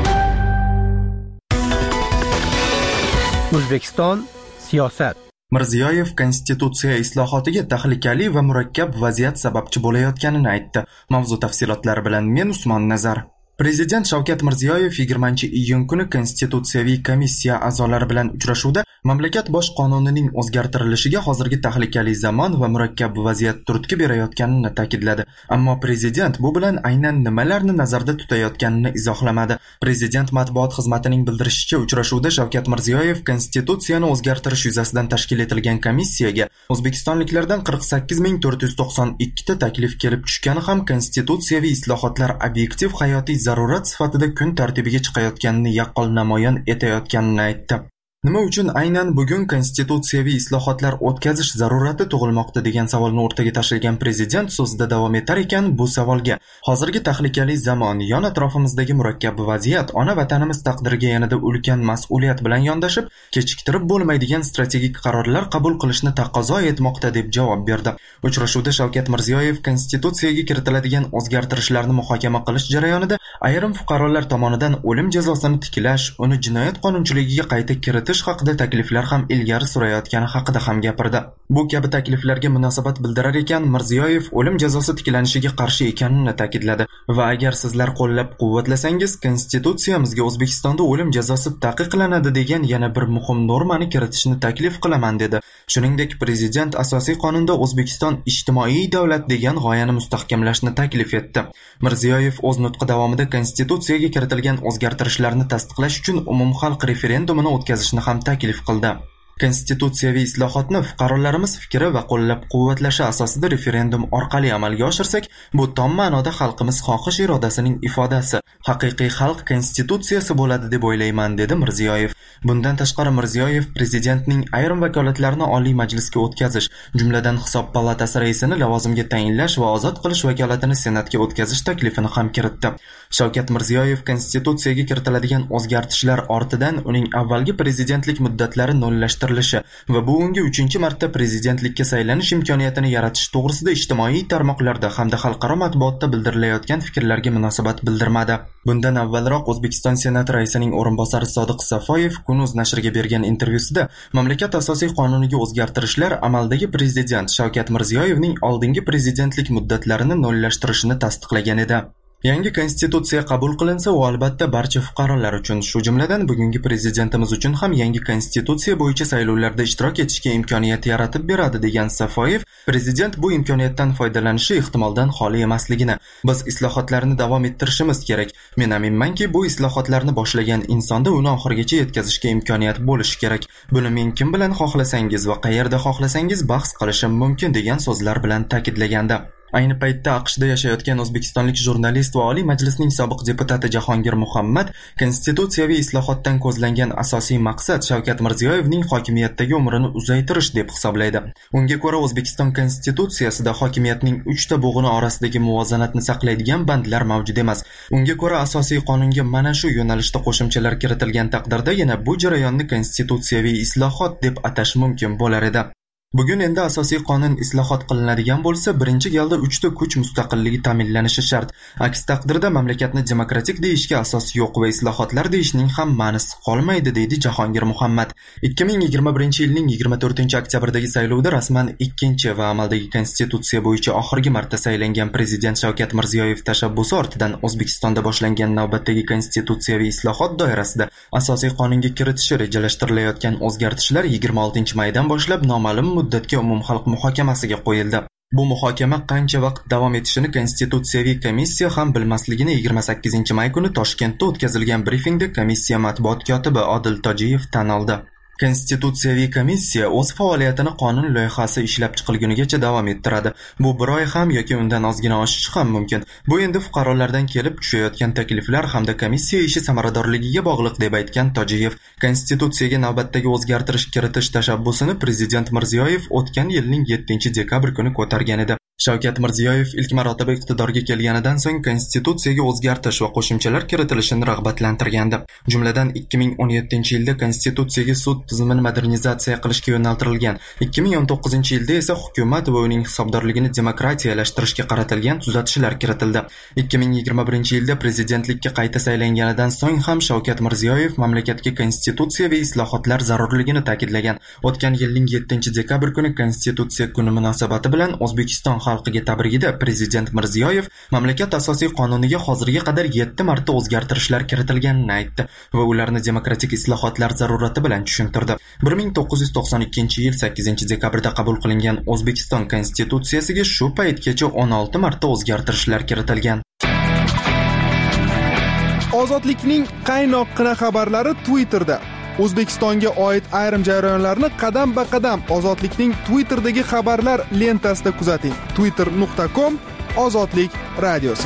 O'zbekiston siyosat. Mirziyoyev konstitutsiya islohotiga tahlikali va murakkab vaziyat sababchi bo'layotganini aytdi. Mavzu tafsilotlari bilan men Usmon Nazar. Prezident Shavkat Mirziyoyev yigirmanchi iyun kuni Konstitutsiyaviy komissiya a'zolari bilan uchrashuvda mamlakat bosh qonunining o'zgartirilishiga hozirgi tahlikali zamon va murakkab vaziyat turtki berayotganini ta'kidladi. Ammo prezident bu bilan aynan nimalarni nazarda tutayotganini izohlamadi. Prezident matbuot xizmatining bildirishicha, uchrashuvda Shavkat Mirziyoyev konstitutsiyani o'zgartirish yuzasidan tashkil etilgan komissiyaga o'zbekistonliklardan qirq sakkiz ming to'rt yuz to'qson ikki ta taklif kelib tushgani ham konstitutsiyaviy islohotlar obyektiv hayotiy zarurat sifatida kun tartibiga chiqayotganini yaqqol namoyon etayotganini aytdi. Nima uchun aynan bugun konstitutsiyaviy islohotlar o'tkazish zarurati tug'ilmoqda degan savolni o'rtaga tashlagan prezident so'zida davom etar ekan, bu savolga hozirgi tahlikali zamon, yon atrofimizdagi murakkab vaziyat, ona vatanimiz taqdiriga yanada ulkan mas'uliyat bilan yondashib, kechiktirib bo'lmaydigan strategik qarorlar qabul qilishni taqozo etmoqda deb javob berdi. Uchrashuvda Shavkat Mirziyoyev konstitutsiyaga kiritiladigan o'zgartirishlarni muhokama qilish jarayonida ayrim fuqarolar tomonidan o'lim jazosini tiklash, uni jinoyat qonunchiligiga qayta kiritish haqida takliflar ham ilgari surayotgani haqida ham gapirdi. Bu kabi takliflarga munosabat bildirar ekan, Mirziyoyev o'lim jazosi tiklanishiga qarshi ekanini ta'kidladi va agar sizlar qo'llab-quvvatlasangiz, konstitutsiyamizga O'zbekistonda o'lim jazosi taqiqlanadi degan yana bir muhim normani kiritishni taklif qilaman dedi. Shuningdek, prezident asosiy qonunda O'zbekiston ijtimoiy davlat degan g'oyani mustahkamlashni taklif etdi. Mirziyoyev o'z nutqi davomida konstitutsiyaga kiritilgan o'zgartirishlarni tasdiqlash uchun umumxalq referendumini o'tkazishni ham taklif qildi. Konstitutsiyaviy islohotni fuqarolarimiz fikri va qo'llab-quvvatlashi asosida referendum orqali amalga oshirsak, bu tom ma'noda xalqimiz xohish irodasining ifodasi, haqiqiy xalq konstitutsiyasi bo'ladi deb o'ylayman, dedi Mirziyoyev. Bundan tashqari Mirziyoyev prezidentning ayrim vakolatlarini Oliy Majlisga o'tkazish, jumladan Hisob palatasi raisini lavozimga tayinlash va ozod qilish vakolatini Senatga o'tkazish taklifini ham kiritdi. Shavkat Mirziyoyev konstitutsiyaga kiritiladigan o'zgartishlar ortidan uning avvalgi prezidentlik muddatlari nullashtirilishi va bu unga uchinchi marta prezidentlikka saylanish imkoniyatini yaratish to'g'risida ijtimoiy tarmoqlarda hamda xalqaro matbuotda bildirilayotgan fikrlarga munosabat bildirmadi. Bundan avvalroq O'zbekiston Senati raisining o'rinbosari Sodiq Safoyev Kun.uz nashriga bergan intervyusida mamlakat asosiy qonuniga o'zgartirishlar amaldagi prezident Shavkat Mirziyoyevning oldingi prezidentlik muddatlarini nullashtirishini tasdiqlagan edi. Yangi konstitutsiya qabul qilinsa, u albatta barcha fuqarolar uchun, shu jumladan bugungi prezidentimiz uchun ham yangi konstitutsiya bo'yicha saylovlarda ishtirok etishga imkoniyat yaratib beradi, degan Safoyev, prezident bu imkoniyatdan foydalanishi ehtimoldan xoli emasligini, biz islohotlarni davom ettirishimiz kerak. Men aminmanki, bu islohotlarni boshlagan insonda uni oxirigacha yetkazishga imkoniyat bo'lishi kerak. Buni men kim bilan xohlasangiz va qayerda xohlasangiz bahs qilishim mumkin, degan so'zlar bilan ta'kidlagandi. Ayni paytda AQShda yashayotgan o'zbekistonlik jurnalist va Oliy Majlisning sobiq deputati Jahongir Muhammad konstitutsiyaviy islohotdan ko'zlangan asosiy maqsad Shavkat Mirziyoyevning hokimiyatdagi umrini uzaytirish deb hisoblaydi. Unga ko'ra, O'zbekiston konstitutsiyasida hokimiyatning uchta bo'g'ini orasidagi muvozanatni saqlaydigan bandlar mavjud emas. Unga ko'ra, asosiy qonunga mana shu yo'nalishda qo'shimchalar kiritilgan taqdirda yana bu jarayonni konstitutsiyaviy islohot deb atash mumkin bo'lar edi. Bugun endi asosiy qonun islohot qilinadigan bo'lsa, birinchi galda uchta kuch mustaqilligi ta'minlanishi shart. Aks taqdirda mamlakatni demokratik deyishga asos yo'q va islohotlar deyishning ham ma'nosi qolmaydi, deydi Jahongir Muhammad. ikki ming yigirma birinchi yilning yigirma to'rtinchi oktyabrdagi saylovda rasman ikkinchi va amaldagi konstitutsiya bo'yicha oxirgi marta saylangan prezident Shavkat Mirziyoyev tashabbusi ortidan O'zbekistonda boshlangan navbatdagi konstitutsiyaviy islohot doirasida asosiy qonunga kiritishi rejalashtirilayotgan o'zgartishlar yigirma oltinchi maydan boshlab noma'lum muddatga umumxalq muhokamasiga qo'yildi. Bu muhokama qancha vaqt davom etishini Konstitutsiyaviy komissiya ham bilmasligini yigirma sakkizinchi may kuni Toshkentda o'tkazilgan brifingda komissiya matbuot kotibi Odil Tojiyev tan oldi. Konstitutsiyaviy komissiya o'z faoliyatini qonun loyihasi ishlab chiqilgunigacha davom ettiradi. Bu bir oy ham yoki undan ozgina oshishi ham mumkin. Bu endi fuqarolardan kelib tushayotgan takliflar hamda komissiya ishi samaradorligiga bog'liq, deb aytgan Tojiyev. Konstitutsiyaga navbatdagi o'zgartirish kiritish tashabbusini prezident Mirziyoyev o'tgan yilning yettinchi dekabr kuni ko'targan edi. Shavkat Mirziyoyev ilk marotaba iqtidorga kelganidan so'ng konstitutsiyaga o'zgartirish va qo'shimchalar kiritilishini rag'batlantirgandi. Jumladan ikki ming o'n yettinchi yilda konstitutsiyaga sud tizimini modernizatsiya qilishga yo'naltirilgan, ikki ming o'n to'qqizinchi yilda esa hukumat va uning hisobdorligini demokratiyalashtirishga qaratilgan tuzatishlar kiritildi. ikki ming yigirma birinchi yilda prezidentlikka qayta saylanganidan so'ng ham Shavkat Mirziyoyev mamlakatga konstitutsiyaviy islohotlar zarurligini ta'kidlagan. O'tgan yilning yettinchi dekabr kuni konstitutsiya kuni munosabati bilan O'zbekiston xalqiga tabrigida prezident Mirziyoyev mamlakat asosiy qonuniga hozirga qadar yetti marta o'zgartirishlar kiritilganini aytdi va ularni demokratik islohotlar zarurati bilan tushuntirdi. bir ming to'qqiz yuz to'qson ikkinchi yil sakkizinchi dekabrda qabul qilingan O'zbekiston konstitutsiyasiga shu paytgacha o'n olti marta o'zgartirishlar kiritilgan. Ozodlikning qaynoqqina xabarlari Twitterda. O'zbekistonga oid ayrim jarayonlarni qadam-ba-qadam Ozodlikning Twitterdagi xabarlar lentasida kuzating. twitter nuqta com Ozodlik radiosi.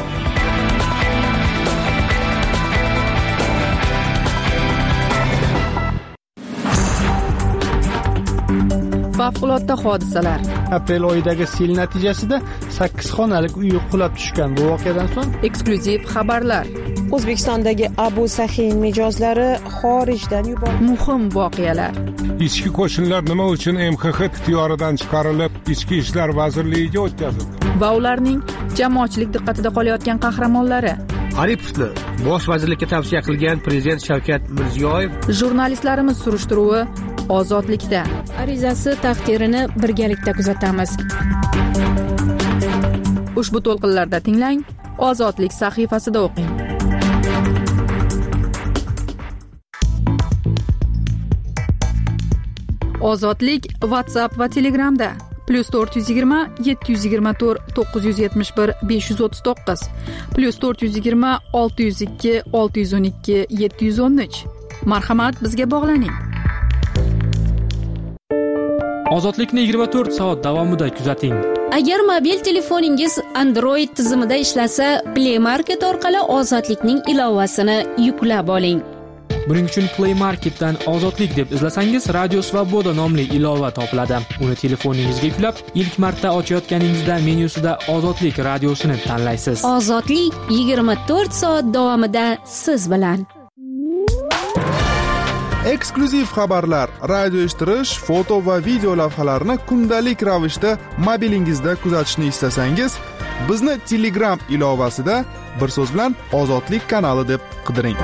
Favqulodda hodisalar. Aprel oyidagi sel natijasida sakkiz xonalik uy qulab tushgan. Bu voqeadan so'ng eksklyuziv xabarlar. O'zbekistondagi Abu Sahin mijozlari xorijdan yuborildi. Muhim voqealar. Ichki qo'shinlar nima uchun M X X ixtiyoridan chiqarilib, Ichki ishlar vazirligiga o'tkazildi? Va ularning jamoatchilik diqqatida qolayotgan qahramonlari. Aripovni bosh vazirlikka tavsiya qilgan prezident Shavkat Mirziyoyev. Jurnalistlarimiz surishtiruvi Ozodlikda. Arizasi taqdirini birgalikda kuzatamiz. Ushbu to'lqinlarda tinglang, Ozodlik sahifasida o'qing. Ozodlik WhatsApp va Telegramda plus to'rt yuz yigirma yetti yuz yigirma to'rt to'qqiz yuz yetmish bir besh yuz o'ttiz to'qqiz plus to'rt yuz yigirma olti yuz ikki olti yuz o'n ikki yetti yuz o'n uch. Marhamat, bizga bog'laning. Ozodlikni yigirma to'rt soat davomida kuzating. Agar mobil telefoningiz Android tizimida ishlasa, Play Market orqali Ozodlikning ilovasini yuklab oling. Buning uchun Play Marketdan Ozodlik deb izlasangiz, Radio Svoboda nomli ilova topiladi. Uni telefoningizga yuklab, ilk marta ochayotganingizda menyusida Ozodlik radiosini tanlaysiz. Ozodlik yigirma to'rt soat davomida siz bilan. Eksklyuziv xabarlar, radio eshittirish, foto va video lavhalarni kundalik ravishda mobilingizda kuzatishni istasangiz, bizni Telegram ilovasida bir so'z bilan Ozodlik kanali deb qidiring.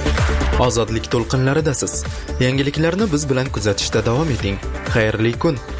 Ozodlik to'lqinlaridasiz. Yangiliklarni biz bilan kuzatishda davom eting. Xayrli kun.